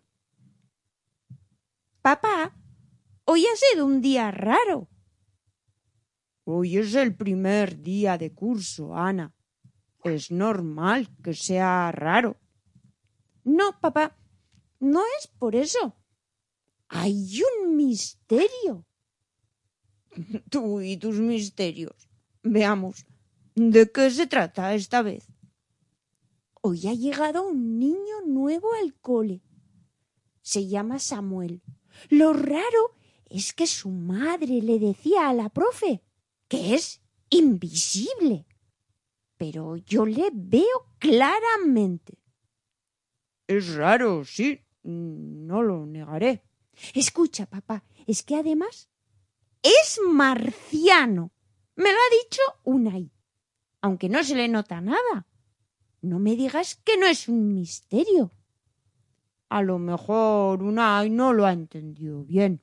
[SPEAKER 14] Papá, hoy ha sido un día raro. Hoy es el primer día de curso, Ana. Es normal que sea raro. No, papá, no es por eso. Hay un misterio. Tú y tus misterios. Veamos, ¿de qué se trata esta vez? Hoy ha llegado un niño nuevo al cole. Se llama Samuel. Lo raro es que su madre le decía a la profe que es invisible. Pero yo le veo claramente. Es raro, sí, no lo negaré. Escucha, papá, es que además es marciano. Me lo ha dicho Unai, aunque no se le nota nada. No me digas que no es un misterio. A lo mejor Unai no lo ha entendido bien.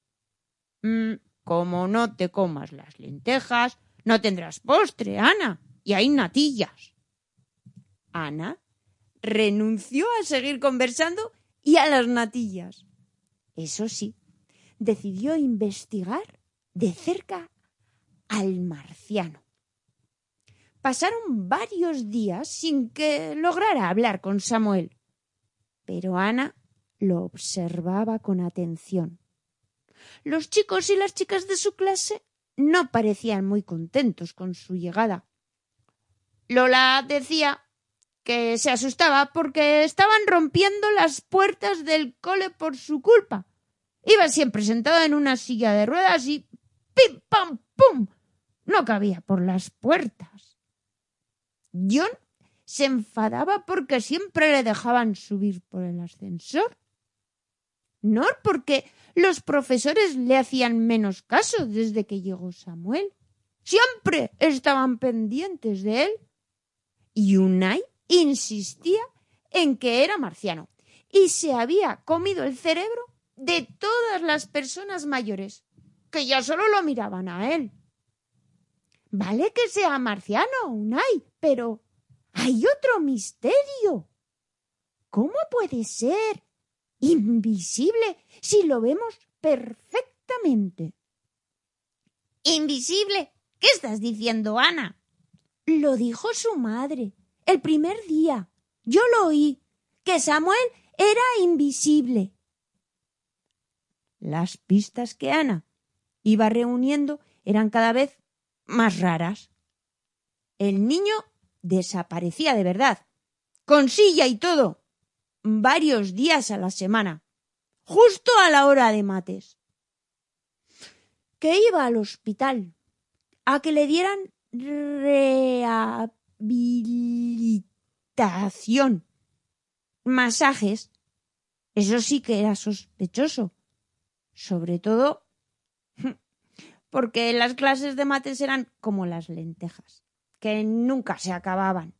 [SPEAKER 14] Como no te comas las lentejas, no tendrás postre, Ana, y hay natillas. Ana renunció a seguir conversando y a las natillas. Eso sí, decidió investigar de cerca al marciano. Pasaron varios días sin que lograra hablar con Samuel, pero Ana lo observaba con atención. Los chicos y las chicas de su clase no parecían muy contentos con su llegada. Lola decía que se asustaba porque estaban rompiendo las puertas del cole por su culpa. Iba siempre sentado en una silla de ruedas y ¡pim, pam, pum! No cabía por las puertas. John se enfadaba porque siempre le dejaban subir por el ascensor. Nor porque los profesores le hacían menos caso desde que llegó Samuel. Siempre estaban pendientes de él. Y Unai insistía en que era marciano y se había comido el cerebro de todas las personas mayores, que ya solo lo miraban a él. Vale que sea marciano, Unai, pero hay otro misterio. ¿Cómo puede ser invisible si lo vemos perfectamente? ¿Invisible? ¿Qué estás diciendo, Ana? Lo dijo su madre el primer día. Yo lo oí, que Samuel era invisible. Las pistas que Ana iba reuniendo eran cada vez más raras. El niño desaparecía de verdad, con silla y todo, varios días a la semana, justo a la hora de mates. Que iba al hospital a que le dieran rehabilitación, masajes. Eso sí que era sospechoso, sobre todo porque las clases de mates eran como las lentejas, que nunca se acababan.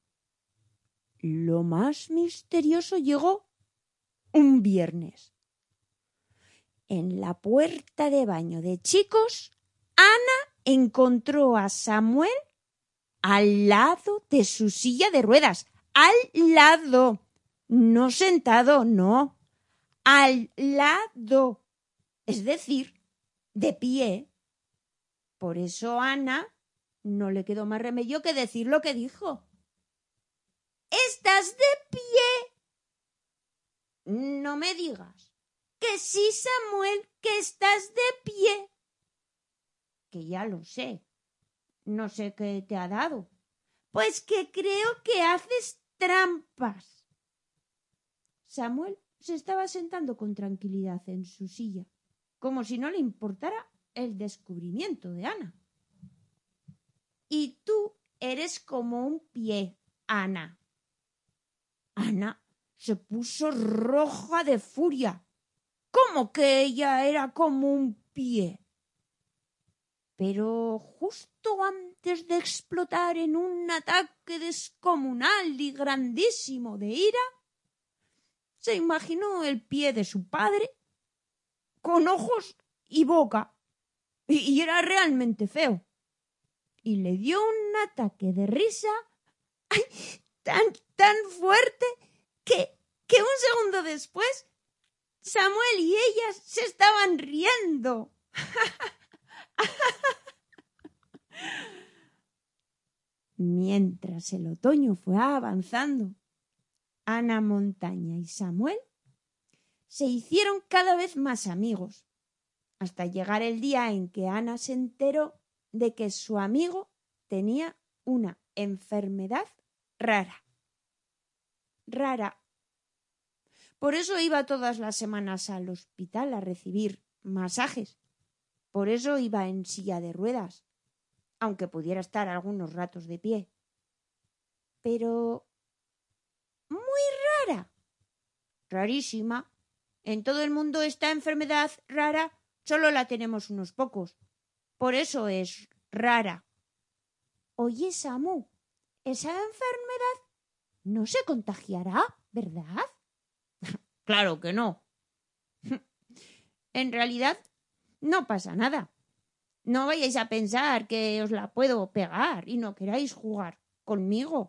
[SPEAKER 14] Lo más misterioso llegó un viernes. En la puerta de baño de chicos, Ana encontró a Samuel al lado de su silla de ruedas. Al lado. No sentado, no. Al lado. Es decir, de pie. Por eso a Ana no le quedó más remedio que decir lo que dijo. ¿Estás de pie? No me digas. Que sí, Samuel, que estás de pie. Que ya lo sé. No sé qué te ha dado. Pues que creo que haces trampas. Samuel se estaba sentando con tranquilidad en su silla, como si no le importara el descubrimiento de Ana. Y tú eres como un pie, Ana. Ana se puso roja de furia. ¿Cómo que ella era como un pie? Pero justo antes de explotar en un ataque descomunal y grandísimo de ira, se imaginó el pie de su padre con ojos y boca, y era realmente feo. Y le dio un ataque de risa tan fuerte que un segundo después Samuel y ella se estaban riendo. Mientras el otoño fue avanzando, Ana Montaña y Samuel se hicieron cada vez más amigos, hasta llegar el día en que Ana se enteró de que su amigo tenía una enfermedad rara. Por eso iba todas las semanas al hospital a recibir masajes. Por eso iba en silla de ruedas, aunque pudiera estar algunos ratos de pie. Pero muy rara. Rarísima. En todo el mundo esta enfermedad rara solo la tenemos unos pocos. Por eso es rara. Oye, Samu, esa enfermedad no se contagiará, ¿verdad? Claro que no. En realidad, no pasa nada. No vayáis a pensar que os la puedo pegar y no queráis jugar conmigo.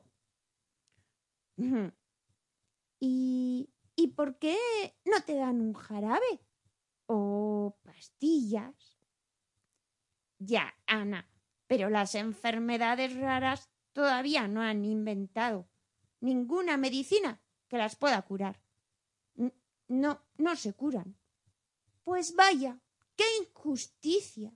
[SPEAKER 14] ¿Y por qué no te dan un jarabe? ¿O pastillas? Ya, Ana, pero las enfermedades raras todavía no han inventado ninguna medicina que las pueda curar. No se curan. Pues vaya, qué injusticia.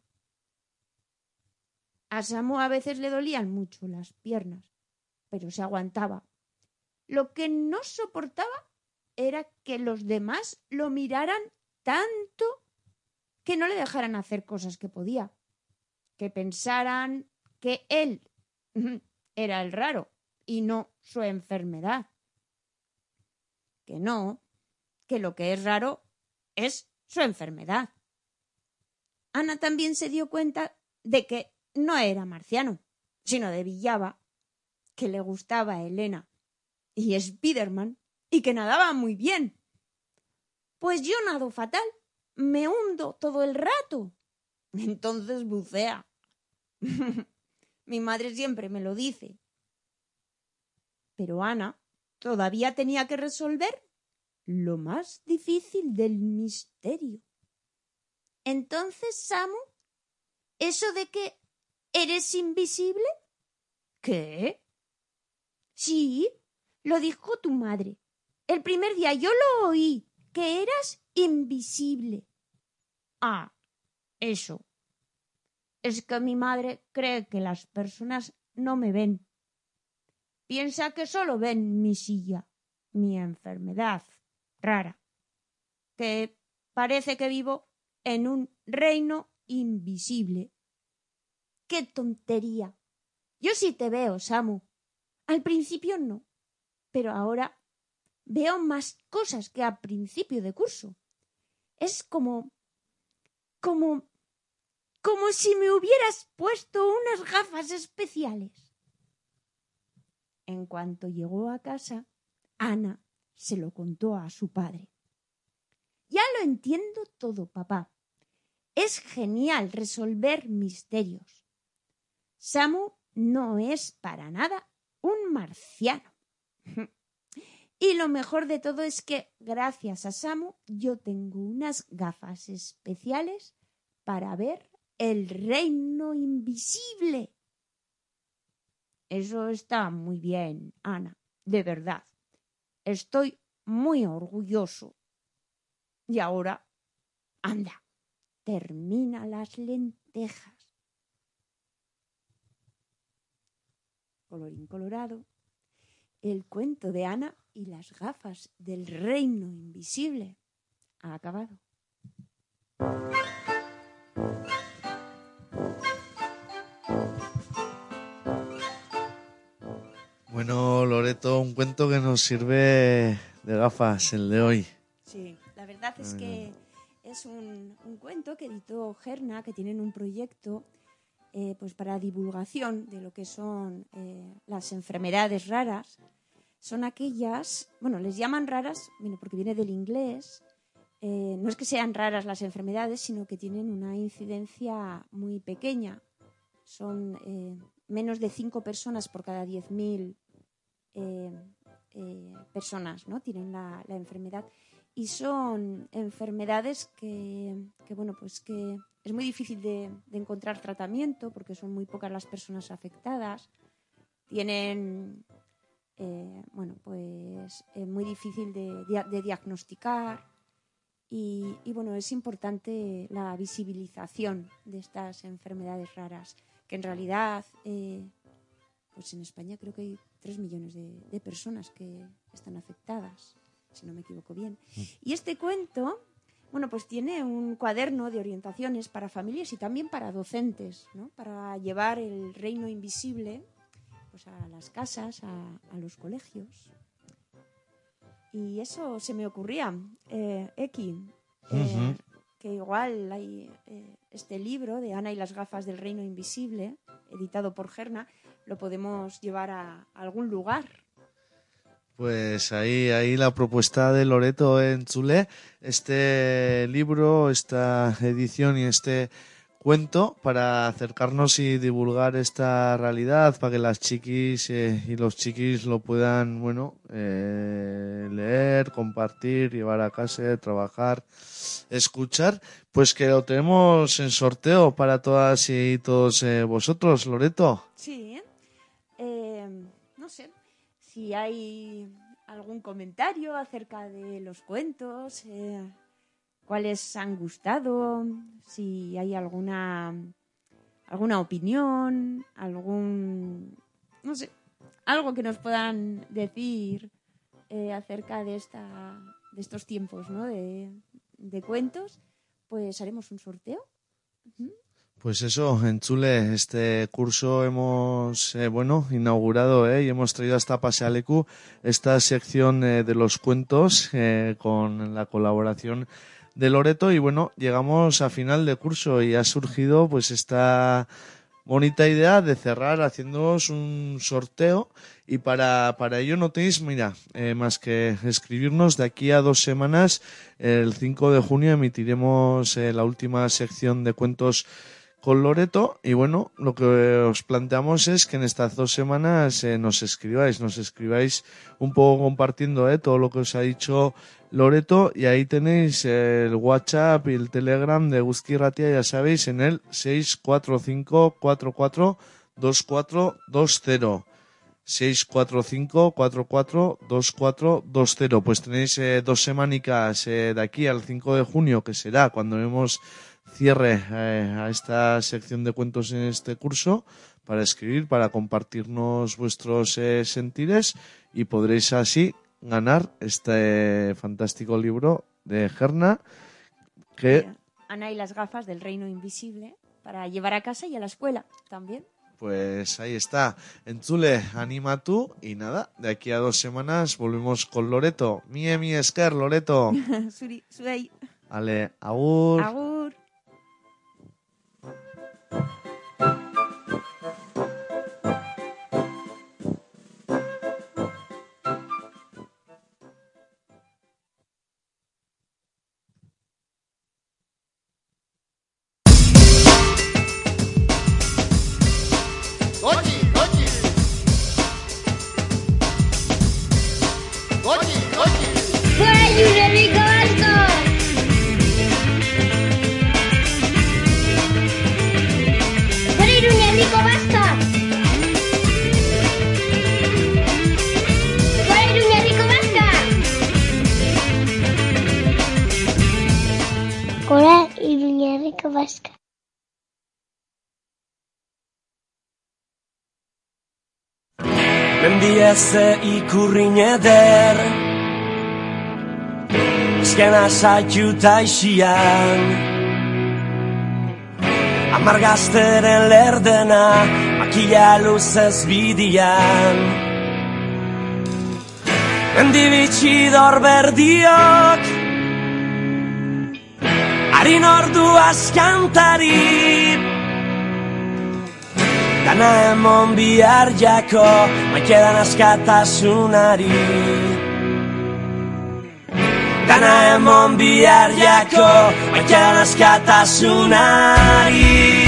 [SPEAKER 14] A Samu a veces le dolían mucho las piernas, pero se aguantaba. Lo que no soportaba era que los demás lo miraran tanto que no le dejaran hacer cosas que podía. que pensaran que él era el raro y no su enfermedad. Que no, que lo que es raro es su enfermedad. Ana también se dio cuenta de que no era marciano, sino de Villava, que le gustaba a Elena y Spiderman y que nadaba muy bien. Pues yo nado fatal, me hundo todo el rato. Entonces bucea. Mi madre siempre me lo dice. Pero Ana todavía tenía que resolver lo más difícil del misterio. Entonces, Samu, ¿eso de que eres invisible? ¿Qué? Sí, lo dijo tu madre. El primer día yo lo oí, que eras invisible. Ah, eso. Es que mi madre cree que las personas no me ven. Piensa que solo ven mi silla, mi enfermedad rara, que parece que vivo en un reino invisible. ¡Qué tontería! Yo sí te veo, Samu. Al principio no, pero ahora veo más cosas que a principio de curso. Es como si me hubieras puesto unas gafas especiales. En cuanto llegó a casa, Ana se lo contó a su padre. Ya lo entiendo todo, papá. Es genial resolver misterios. Samu no es para nada un marciano. Y lo mejor de todo es que, gracias a Samu, yo tengo unas gafas especiales para ver el reino invisible. Eso está muy bien, Ana, de verdad. Estoy muy orgulloso. Y ahora, anda, termina las lentejas. Colorín colorado, el cuento de Ana y las gafas del reino invisible ha acabado.
[SPEAKER 1] Bueno, Loreto, un cuento que nos sirve de gafas, el de hoy.
[SPEAKER 14] Sí, la verdad es que es un cuento que editó Gerna, que tienen un proyecto pues para divulgación de lo que son las enfermedades raras. Son aquellas, bueno, les llaman raras, bueno, porque viene del inglés. No es que sean raras las enfermedades, sino que tienen una incidencia muy pequeña. Son menos de 5 personas por cada 10.000 personas, ¿no? Tienen la enfermedad. Y son enfermedades que bueno, pues que es muy difícil de encontrar tratamiento porque son muy pocas las personas afectadas. Tienen, bueno, pues muy difícil de diagnosticar y bueno, es importante la visibilización de estas enfermedades raras, que en realidad, pues en España creo que hay 3 millones de personas que están afectadas, si no me equivoco bien. Y este cuento, bueno, pues tiene un cuaderno de orientaciones para familias y también para docentes, ¿no? Para llevar el reino invisible pues a las casas, a los colegios. Y eso se me ocurría, Eki, que igual hay este libro de Ana y las gafas del reino invisible, editado por Gerna, lo podemos llevar a algún lugar.
[SPEAKER 1] Pues ahí la propuesta de Loreto en Chulé, este libro, esta edición y este cuento para acercarnos y divulgar esta realidad, para que las chiquis y los chiquis lo puedan, bueno, leer, compartir, llevar a casa, trabajar, escuchar, pues que lo tenemos en sorteo para todas y todos vosotros, Loreto.
[SPEAKER 14] Sí, no sé si hay algún comentario acerca de los cuentos, cuáles han gustado, si hay alguna opinión, no sé, algo que nos puedan decir acerca de estos tiempos, ¿no? de cuentos, pues haremos un sorteo.
[SPEAKER 1] Pues eso, entzule, este curso hemos, inaugurado y hemos traído hasta Pasealeku esta sección de los cuentos con la colaboración de Loreto y bueno, llegamos a final de curso y ha surgido pues esta bonita idea de cerrar haciéndoos un sorteo y para ello no tenéis, más que escribirnos. De aquí a 2 semanas, el 5 de junio emitiremos la última sección de cuentos con Loreto y bueno, lo que os planteamos es que en estas 2 semanas nos escribáis un poco compartiendo todo lo que os ha dicho Loreto y ahí tenéis el WhatsApp y el Telegram de Eguzki Irratia, ya sabéis, en el 645442420 645442420. Pues tenéis 2 semanicas de aquí al 5 de junio, que será cuando vemos cierre a esta sección de cuentos en este curso, para escribir, para compartirnos vuestros sentires y podréis así ganar este fantástico libro de Gerna que...
[SPEAKER 14] Ana y las gafas del reino invisible para llevar a casa y a la escuela también.
[SPEAKER 1] Pues ahí está. Entzule, anima tú y nada, de aquí a 2 semanas volvemos con Loreto. Mi esker, Loreto.
[SPEAKER 14] Zuei.
[SPEAKER 1] Ale, agur.
[SPEAKER 14] Agur.
[SPEAKER 15] Mendieze ikurrin eder Ezkena zaituta ixian Amargazteren lerdena Makila luzez bidian Mendibitxidor berdiok Harin ordu askantari Dana emon bihar jako Maikedan askatasunari Dana emon bihar jako Maikedan askatasunari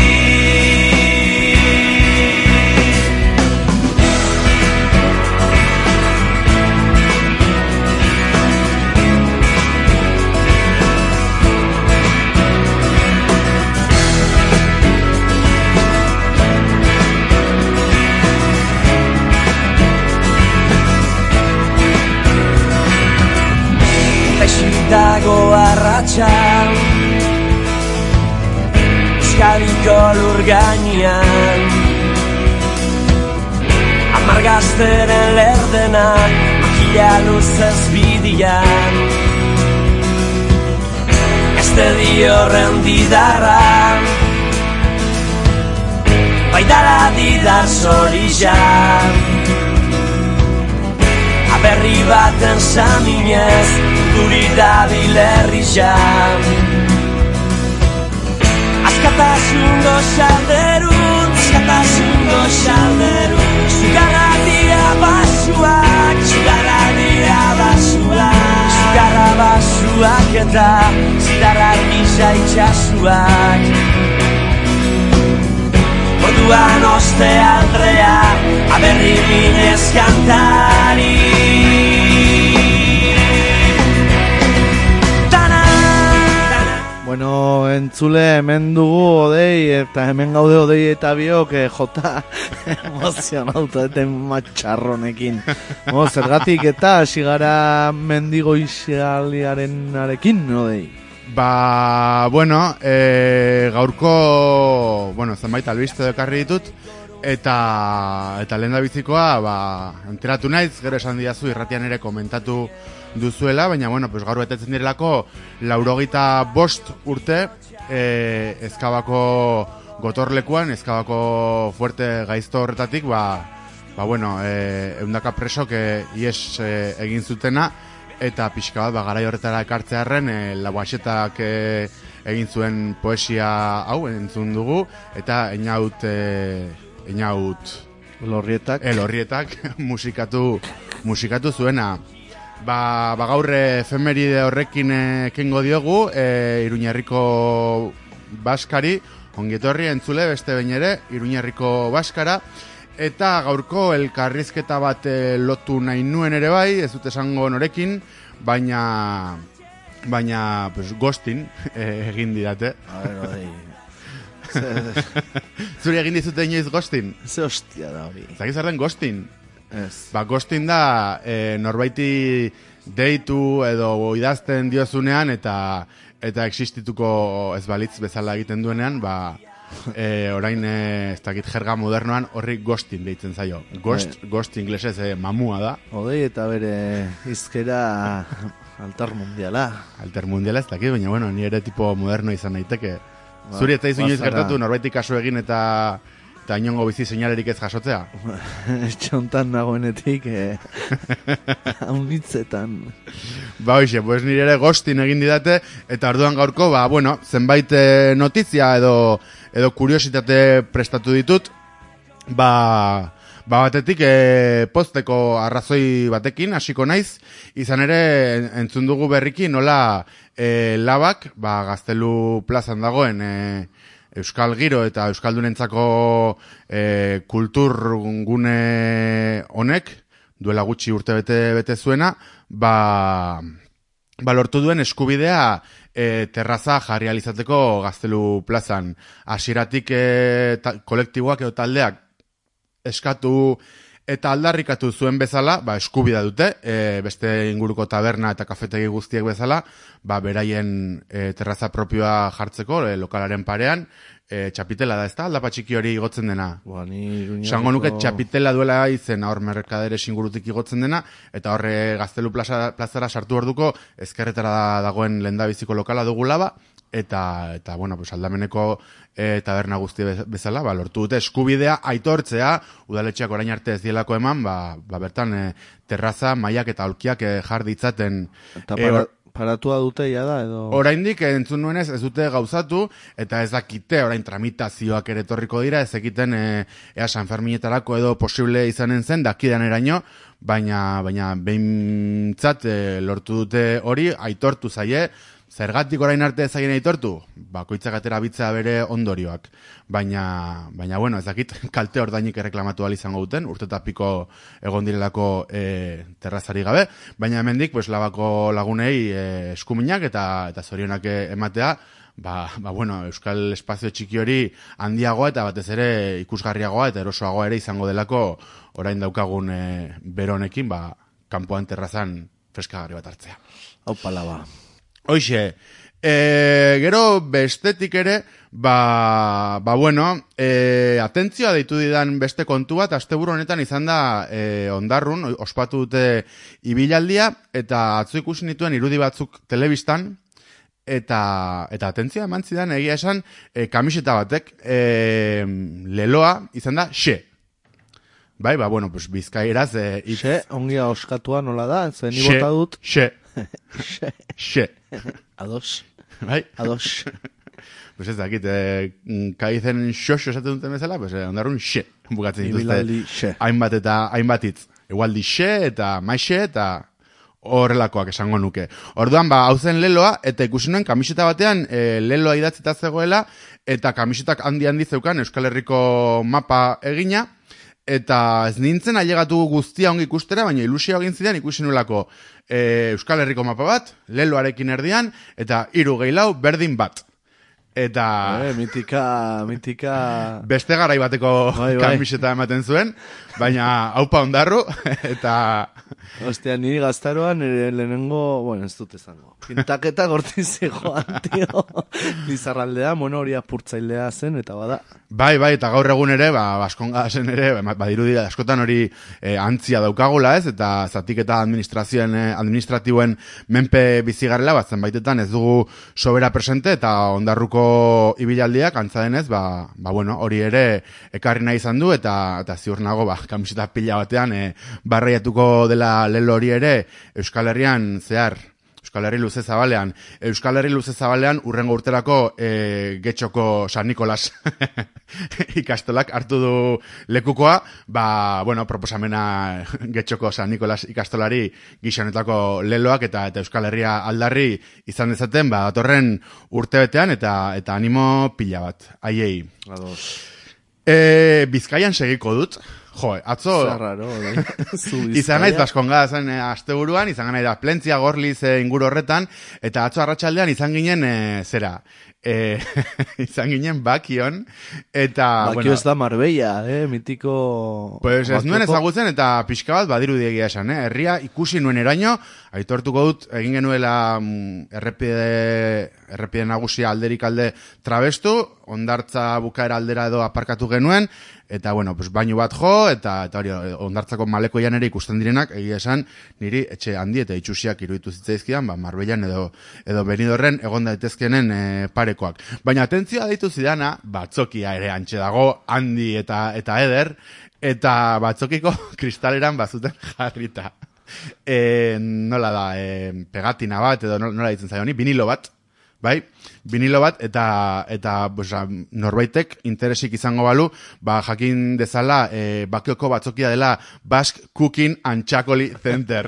[SPEAKER 15] Dago arratxa Euskadiko lur gainean Amargazteren lerdenak Makila luzez bidian Este diorren didarra Baidara didar zorizan Aberri baten saminez Guri dabil herrizan Askatasungo xalderun Askatasungo xalderun Zugarra dira basuak Zugarra dira basuak Zugarra basuak eta Zidarra argiza itxasuak Orduan oste aldrea Aberri minez kantari
[SPEAKER 1] Bueno, entzule, hemen dugu Odei, eta hemen gaude Odei eta biok, jota emozionauta eten matxarronekin. Zergatik eta hasi gara mendigo izialiaren arekin, Odei?
[SPEAKER 16] Gaurko, zenbait albiste ekarri ditut, eta lehen da bizikoa, enteratu naiz, gero esan diazu irratian ere komentatu duzuela, baina, gaur betetzen direlako 85 urte Ezkabako gotorlekuan, Ezkabako fuerte gaizto horretatik, bueno, eundaka presok ies egin zutena, eta pixka bat, garai horretara ekartzearren, Lauaxetak egin zuen poesia hau, entzun dugu, eta Einaut Elorrietak musikatu zuena. Gaur efemeride horrekin ekingo diogu, Iruñerriko Baskari, ongietorri entzule beste behin ere, Iruñerriko Baskara, eta gaurko elkarrizketa bat lotu nahi nuen ere bai, ez dut esango norekin, baina pues, ghosting egin didate. Zuri egin dizute inoiz ghosting?
[SPEAKER 1] Ze hostia da hori.
[SPEAKER 16] Zakiz zer den ghosting?
[SPEAKER 1] Ez.
[SPEAKER 16] Ghosting da norbaiti deitu edo idazten diozunean eta existituko ez balitz bezala egiten duenean, orain ez dakit jerga modernoan horri ghosting deitzen zaio. Ghost inglesez mamua da.
[SPEAKER 1] Odei eta bere izkera altermundiala.
[SPEAKER 16] Altermundiala ez dakit, baina bueno, ni ere tipo moderno izan naiteke. Zuri eta izu inoiz gertatu norbaitik kasu egin eta inongo bizi seinalerik ez jasotzea?
[SPEAKER 1] Txontan nagoenetik haunitzetan.
[SPEAKER 16] Hoxe, pues nire ere ghosting egin didate, eta orduan gaurko, bueno, zenbait notizia edo kuriositate prestatu ditut, batetik pozteko arrazoi batekin, hasiko naiz, izan ere entzun dugu berriki nola Labak, Gaztelu plazan dagoen Euskal Giro eta Euskaldunentzako kultur gune honek, duela gutxi urte bete zuena, lortu duen eskubidea terraza jarri alizateko Gaztelu plazan. Hasieratik kolektiboak edo taldeak eskatu eta aldarrikatu zuen bezala, eskubida dute, beste inguruko taberna eta kafetegi guztiek bezala, beraien terraza propioa jartzeko, lokalaren parean, txapitela da, ez da, aldapa txiki hori igotzen dena. Sango nuke txapitela duela izen hor merkaderes ingurutik igotzen dena, eta horre Gaztelu plazara sartu orduko ezkerretara dagoen lehendabiziko lokala dugu Laba, eta bueno, pues aldameneko taberna guzti bezala, lortu dute eskubidea aitortzea, udaletxeak orain arte ez dielako eman, bertan terraza, mailak eta aulkiak jar ditzaten.
[SPEAKER 1] Eta paratua dute ja da, edo?
[SPEAKER 16] Oraindik entzun nuenez ez dute gauzatu, eta ez dakite orain tramitazioak ere etorriko dira, ez ekiten ea San Ferminetarako edo posible izanen zen, dakidan eraino, baina behintzat lortu dute hori, aitortu zaie. Zergatik orain arte zaien aitortu? Bakoitzak atera bitzea bere ondorioak. Baina bueno, ez dakit kalte ordainik erreklamatu izango duten, urte eta piko egon direlako terrazari gabe, baina hemendik pues, Labako lagunei eskuminak eta zorionak ematea, bueno, Euskal espazio txiki hori handiagoa eta batez ere ikusgarriagoa eta erosoagoa ere izango delako orain daukagun beronekin, kanpoan terrazan freskagarri bat hartzea.
[SPEAKER 1] Aupa Laba.
[SPEAKER 16] Hoxe, gero bestetik ere, bueno, atentzioa deitu didan beste kontu bat, asteburu honetan izan da Ondarrun, ospatu dute ibilaldia, eta atzo ikusi nituen irudi batzuk telebistan, eta atentzioa eman zidan egia esan kamiseta batek, leloa izan da xe. Bueno, pues bizkaieraz...
[SPEAKER 1] Xe, ongia oskatua nola da, zen ibota dut.
[SPEAKER 16] Xe.
[SPEAKER 1] Ados.
[SPEAKER 16] Ados. Pues ez dakit, kaizen xoxo esaten duten bezala, pues Ondarrun xe. Bukatzen dituzte hainbat eta hainbatitz. Igualdi xe eta maixe eta horrelakoak esango nuke. Orduan, hau zen leloa, eta ikusi nuen kamiseta batean leloa idatzita zegoela, eta kamisetak handi zeukan Euskal Herriko mapa egina, eta ez nintzen ailegatu guztia ongi ikustera, baina ilusio egin zidan ikusi nulako Euskal Herriko mapa bat, leloarekin erdian, eta 3 gehi 4 berdin bat. Eta...
[SPEAKER 1] mitika...
[SPEAKER 16] Beste garai bateko kamiseta ematen zuen, baina haupa Ondarru, eta...
[SPEAKER 1] Ostia, niri gaztaroan lehenengo, bueno, ez dut ezango. Pintaketa gortin zegoan, tio. Lizarraldea, hori apurtzailea zen, eta bada.
[SPEAKER 16] Bai, eta gaur egun ere, Baskongasen ere, badirudi askotan hori antzia daukagula ez, eta zatiketa administratiboen menpe bizigarrela, zenbaitetan ez dugu sobera presente, eta Ondarruko urteko ibilaldiak, antza denez, bueno, hori ere ekarri nahi izan du, eta ziur nago, kamiseta pila batean, barraiatuko dela lelo hori ere, Euskal Herrian zehar, Euskal Herri luze zabalean urrengo urterako Getxoko San Nikolas ikastolak hartu du lekukoa, bueno, proposamena Getxoko San Nikolas ikastolari gizonetako leloak eta Euskal Herria aldarri izan dezaten, datorren urtebetean eta animo pila bat, haiei. Bizkaian segiko dut. Jo, atzo...
[SPEAKER 1] Zarraro,
[SPEAKER 16] izan naiz Baskonga zen asteburuan, izan nahi da Plentzia, Gorliz inguru horretan, eta atzo arratsaldean izan ginen, izan ginen Bakion, eta...
[SPEAKER 1] Bakio ez da Marbella, mitiko...
[SPEAKER 16] Pues ez nuen ezagutzen eta pixka bat badiru diegia esan, herria ikusi nuen eraino, aitortuko dut, egin genuela errepide nagusia alderik alde trabestu, Hondartza bukaera aldera edo aparkatu genuen, eta bueno, pues bainu bat jo, eta hori Hondartzako malekoian ere ikusten direnak, egia esan, niri etxe handi eta itxusiak iruditu zitzaizkidan, Marbellan edo Benidorren egon daitezkenen parekoak. Baina atentzioa deitu zidana, batzokia ere antxe dago, handi eta eder, eta batzokiko kristaleran bazuten jarrita. Nola da, pegatina bat, edo nola ditzen zaio honi, vinilo bat, bai, vinilo bat, eta norbaitek interesik izango balu, jakin dezala, Bakioko batzokia dela Basque Cooking and Txakoli Center.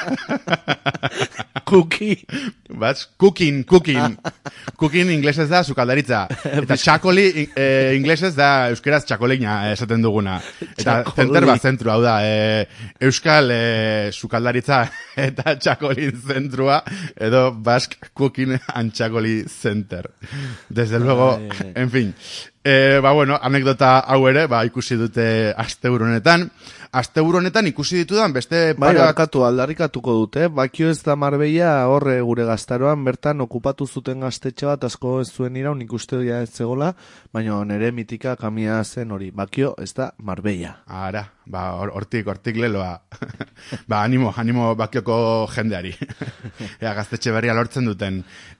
[SPEAKER 16] Cooking. Cooking inglesez da sukaldaritza. Eta txakoli inglesez da euskeraz txakolina esaten duguna. Eta center zentrua, hau da, euskal sukaldaritza eta txakolin zentrua, edo Basque Cooking and Txakoli Center. Desde luego, en fin. Bueno, anekdota hau ere, ikusi dute asteburunetan. Asteburunetan ikusi ditudan beste...
[SPEAKER 1] aldarrikatuko dute. Bakio ez da Marbella horre gure gaztaroan, bertan okupatu zuten gaztetxe bat, asko ez zuen iraun, ikuste dira ez zegoela, baina nere mitika kamia zen hori. Bakio ez da Marbella.
[SPEAKER 16] Ara, hortik leloa. Animo Bakioko jendeari. Gaztetxe berria lortzen duten.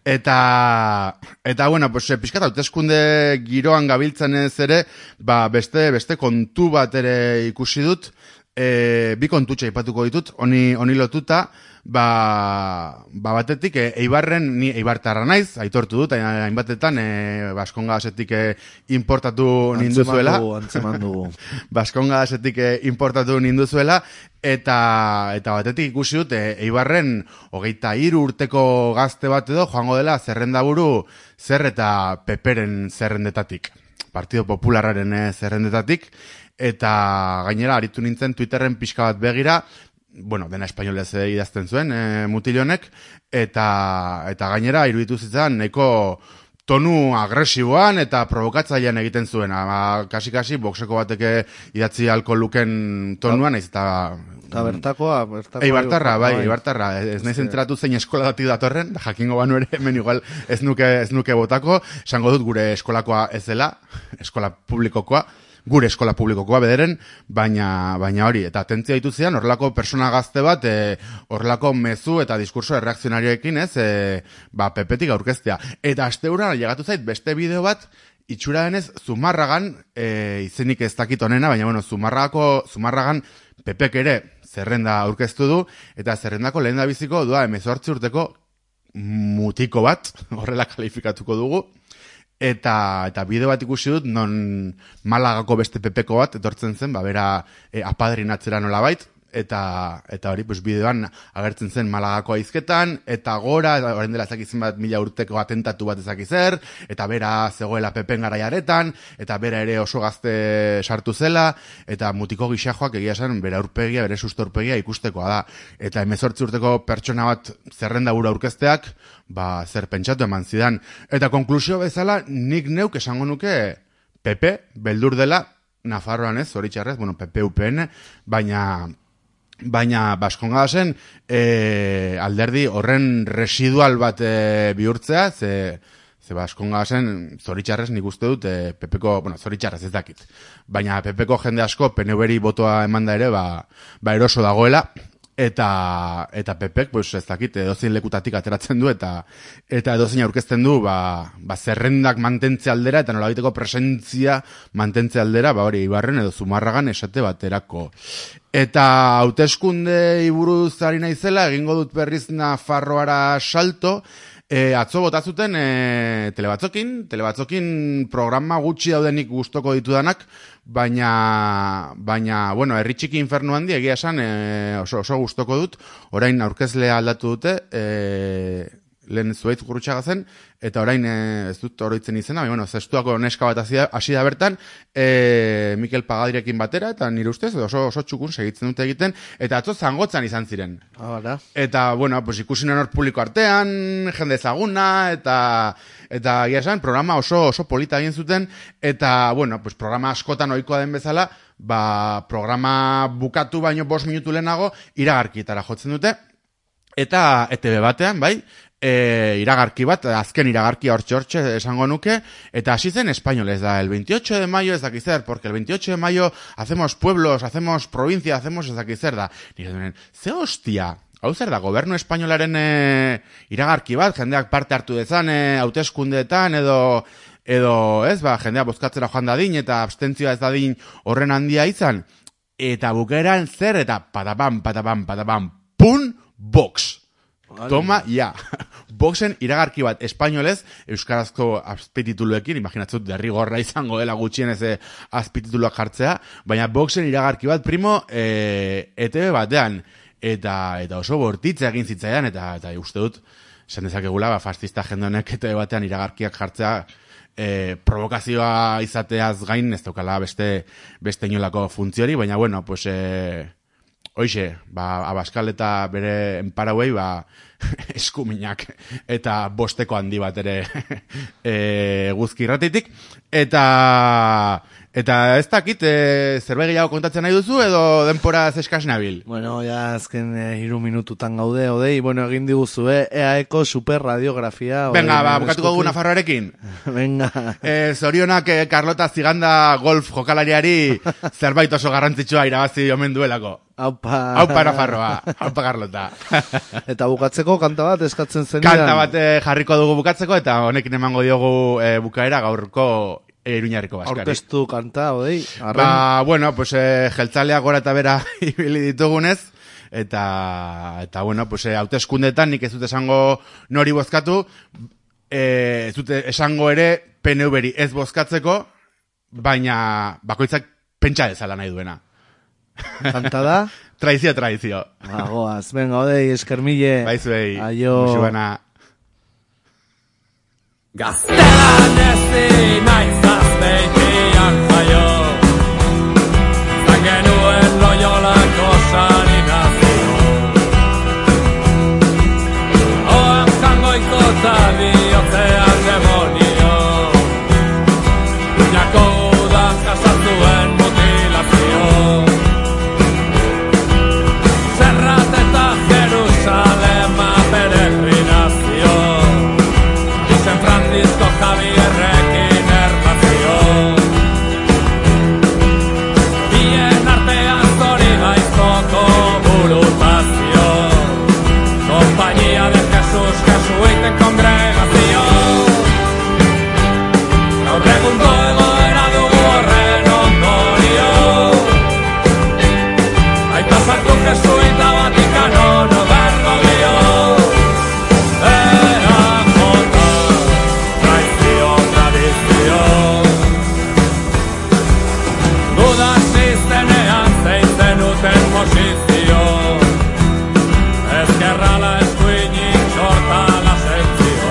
[SPEAKER 16] Eta bueno, pixkat hauteskunde giroan gabiltzen ez ere, beste kontu bat ere ikusi dut, bi kontutxa ipatuko ditut, honi lotuta, batetik, Eibarren, ni Eibartarra naiz, aitortu dut, hainbatetan, Baskongasetik importatu ninduzuela.
[SPEAKER 1] Antzeman dugu.
[SPEAKER 16] Baskongasetik importatu ninduzuela, eta batetik ikusi dut, Eibarren 23 urteko gazte bat edo, joango dela zerrendaburu zer eta Peperen zerrendetatik. Partido Popularraren zerrendetatik, eta gainera aritu nintzen Twitterren pixka bat begira, bueno, dena espainolez idazten zuen mutilonek, eta gainera iruditu zitzan nahiko tonu agresiboan eta provokatzailean egiten zuen. Kasi boxeko bateke idatzi alko luken tonuan, ez eta...
[SPEAKER 1] bertakoa...
[SPEAKER 16] Eibartarra, Eibartarra. Ez nahi zentratu zein eskoladatik datorren, jakingo banu ere, hemen igual ez nuke botako, esango dut gure eskolakoa ez dela, eskola publikokoa, gure eskola publikokoa bederen, baina hori, eta atentzia ditu zian, horrelako persona gazte bat, horrelako mezu eta diskurso erreakzionarioekin, Pepetik aurkeztea. Eta asteburuan llegatu zait beste bideo bat, itxura denez, Zumarragan, izenik ez dakit honena, baina bueno, Zumarragan Pepek ere zerrenda aurkeztu du, eta zerrendako lehen da biziko 18 urteko mutiko bat, horrela kalifikatuko dugu, eta bideo bat ikusi dut, non Malagako beste Pepeko bat, etortzen zen, bera apadrinatzera nolabait, eta hori, bideoan agertzen zen Malagako aizketan, eta gora, orain dela ezakizen bat 1000 urteko atentatu bat ezakizer, eta bera zegoela Pepen garaiaretan, eta bera ere oso gazte sartu zela, eta mutiko gixajoak egia esan, bere aurpegia, bere susto aurpegia ikustekoa da. Eta 18 urteko pertsona bat zerrenda buru aurkezteak, zer pentsatu eman zidan. Eta konklusio bezala, nik neuk esango nuke Pepe, beldur dela, Nafarroan ez, zoritxarrez, bueno, Pepe UPN, baina Baskongasen alderdi horren residual bat bihurtzea, ze Baskongasen zoritxarrez nik uste dut Pepeko, bueno, zoritxarrez ez dakit, baina Pepeko jende asko PNV-ri botoa emanda ere, eroso dagoela, eta Pepek, pues ez dakit, edozein lekutatik ateratzen du, eta edozein aurkezten du, zerrendak mantentze aldera, eta nolabiteko presentzia mantentze aldera, hori Ibarren edo Zumarragan esate baterako. Eta hauteskunde buruz ari naizela, egingo dut berriz Nafarroara salto, atzo bota zuten telebatzokin programa gutxi daudenik gustoko ditudanak, baina bueno, herri txiki infernu handi egia esan oso gustoko dut. Orain aurkezlea aldatu dute, lehen Zuaitz Gurrutxaga zen, eta orain ez dut oroitzen izena, baina bueno, zestuako neska bat hasi da bertan, Mikel Pagadirekin batera, eta nire ustez oso txukun segitzen dute egiten, eta atzo Zangotzan izan ziren. Eta bueno, pues ikusi hor publiko artean, jende ezaguna, eta egia esan, programa oso polita egin zuten, eta bueno, pues programa askotan ohikoa den bezala, programa bukatu baino 5 minutu lehenago iragarkietara jotzen dute, eta ETV batean, bai, iragarki bat, azken iragarkia hortxe esango nuke, eta hasi zen espainolez da, el 28 de mayo ez dakizer, porque el 28 de mayo hacemos pueblos, hacemos provincia, hacemos ez dakizer da. Ze hostia, hau zer da, gobernu espainolaren iragarki bat, jendeak parte hartu dezan, hauteskundeetan, edo ez, jendeak bozkatzera joan dadin, eta abstentzioa ez dadin horren handia izan, eta bukaeran zer, eta patapam, pun, box. Toma, ja. Boxen iragarki bat espainolez, euskarazko azpitituluekin, imaginatzut derrigorra izango dela gutxienez azpitituluak jartzea, baina boxen iragarki bat, primo, ETV batean, eta oso bortitza egin zitzaidan, eta uste dut, esan dezakegula, fascista jende honek ETV batean iragarkiak jartzea, provokazioa izateaz gain, ez daukala beste inolako funtziori, baina bueno, pues... Hoixe, Abascal eta bere enparauei eskuminak eta bosteko handi bat ere Eguzki Irratitik. Eta ez dakit, zerbait gehiago kontatzen nahi duzu edo denpora zeskaz nabil?
[SPEAKER 1] Bueno, ya azken 3 minututan gaude, odei, bueno, egin diguzu, EAeko superradiografia.
[SPEAKER 16] Venga, bukatuko dugu Nafarroarekin.
[SPEAKER 1] Venga.
[SPEAKER 16] Zorionak Carlota Ziganda golf jokalariari zerbait oso garrantzitsua irabazi omen duelako. Aupa Nafarroa, aupa Carlota.
[SPEAKER 1] Eta bukatzeko kanta bat eskatzen zen.
[SPEAKER 16] Kanta bat jarriko dugu bukatzeko, eta honekin emango diogu bukaera gaurko Iruñarriko Baskari.
[SPEAKER 1] Aurkeztu kanta, odei?
[SPEAKER 16] Bueno, pues jeltzaleak gora eta bera ibili ditugunez, eta bueno, pues hauteskundetan nik ez dut esango nori bozkatu, ez dut esango ere PNV-ri ez bozkatzeko, baina bakoitzak pentsa dezala nahi duena.
[SPEAKER 1] Kanta da?
[SPEAKER 16] Traizio.
[SPEAKER 1] Goaz, venga, odei, eskermile.
[SPEAKER 16] Baizuei,
[SPEAKER 1] musuena.
[SPEAKER 15] Gaztelan ezi naiz azpeitian jaio, zan genuen loiolako sanitazio. Oan jangoiko eta bihotzean demonio, jako udan jasatzuen mutilazio. Serrat eta Jerusalema peregrinazio, San Francisco Javierrekin erpazio. Bien artean zori gaiztoko burutazio, Compañía de Jesús Jesuiten kongregazio. Gaur egungo egoera dugu horren ondorio, aita sartu Jesuita Vatikano bergoglio. Posizio Ezkerrala eskuinik sorta lasenzio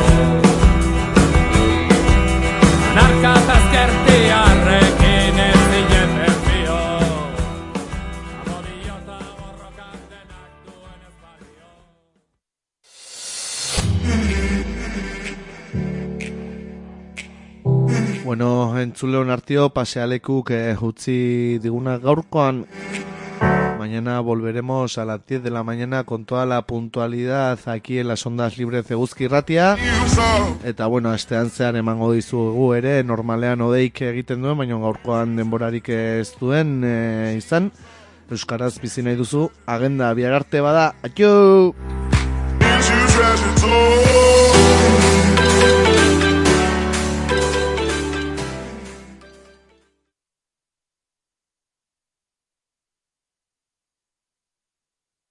[SPEAKER 15] Anarka eta ezkertiarrekin ez zineten fio Amodio eta borrokan denak duen espario.
[SPEAKER 1] Bueno, entzule honartio pasealekuk utzi diguna gaurkoan. Mañana volveremos a las 10 de la mañana con toda la puntualidad aquí en las ondas libres de Eguzki Irratia. Eta bueno, astean zean emango dizugu ere, normalean odeik egiten duen, baina gaurkoan denborarik ez duen izan. euskaraz bizi nahi duzu, agenda bihar arte bada, atxo!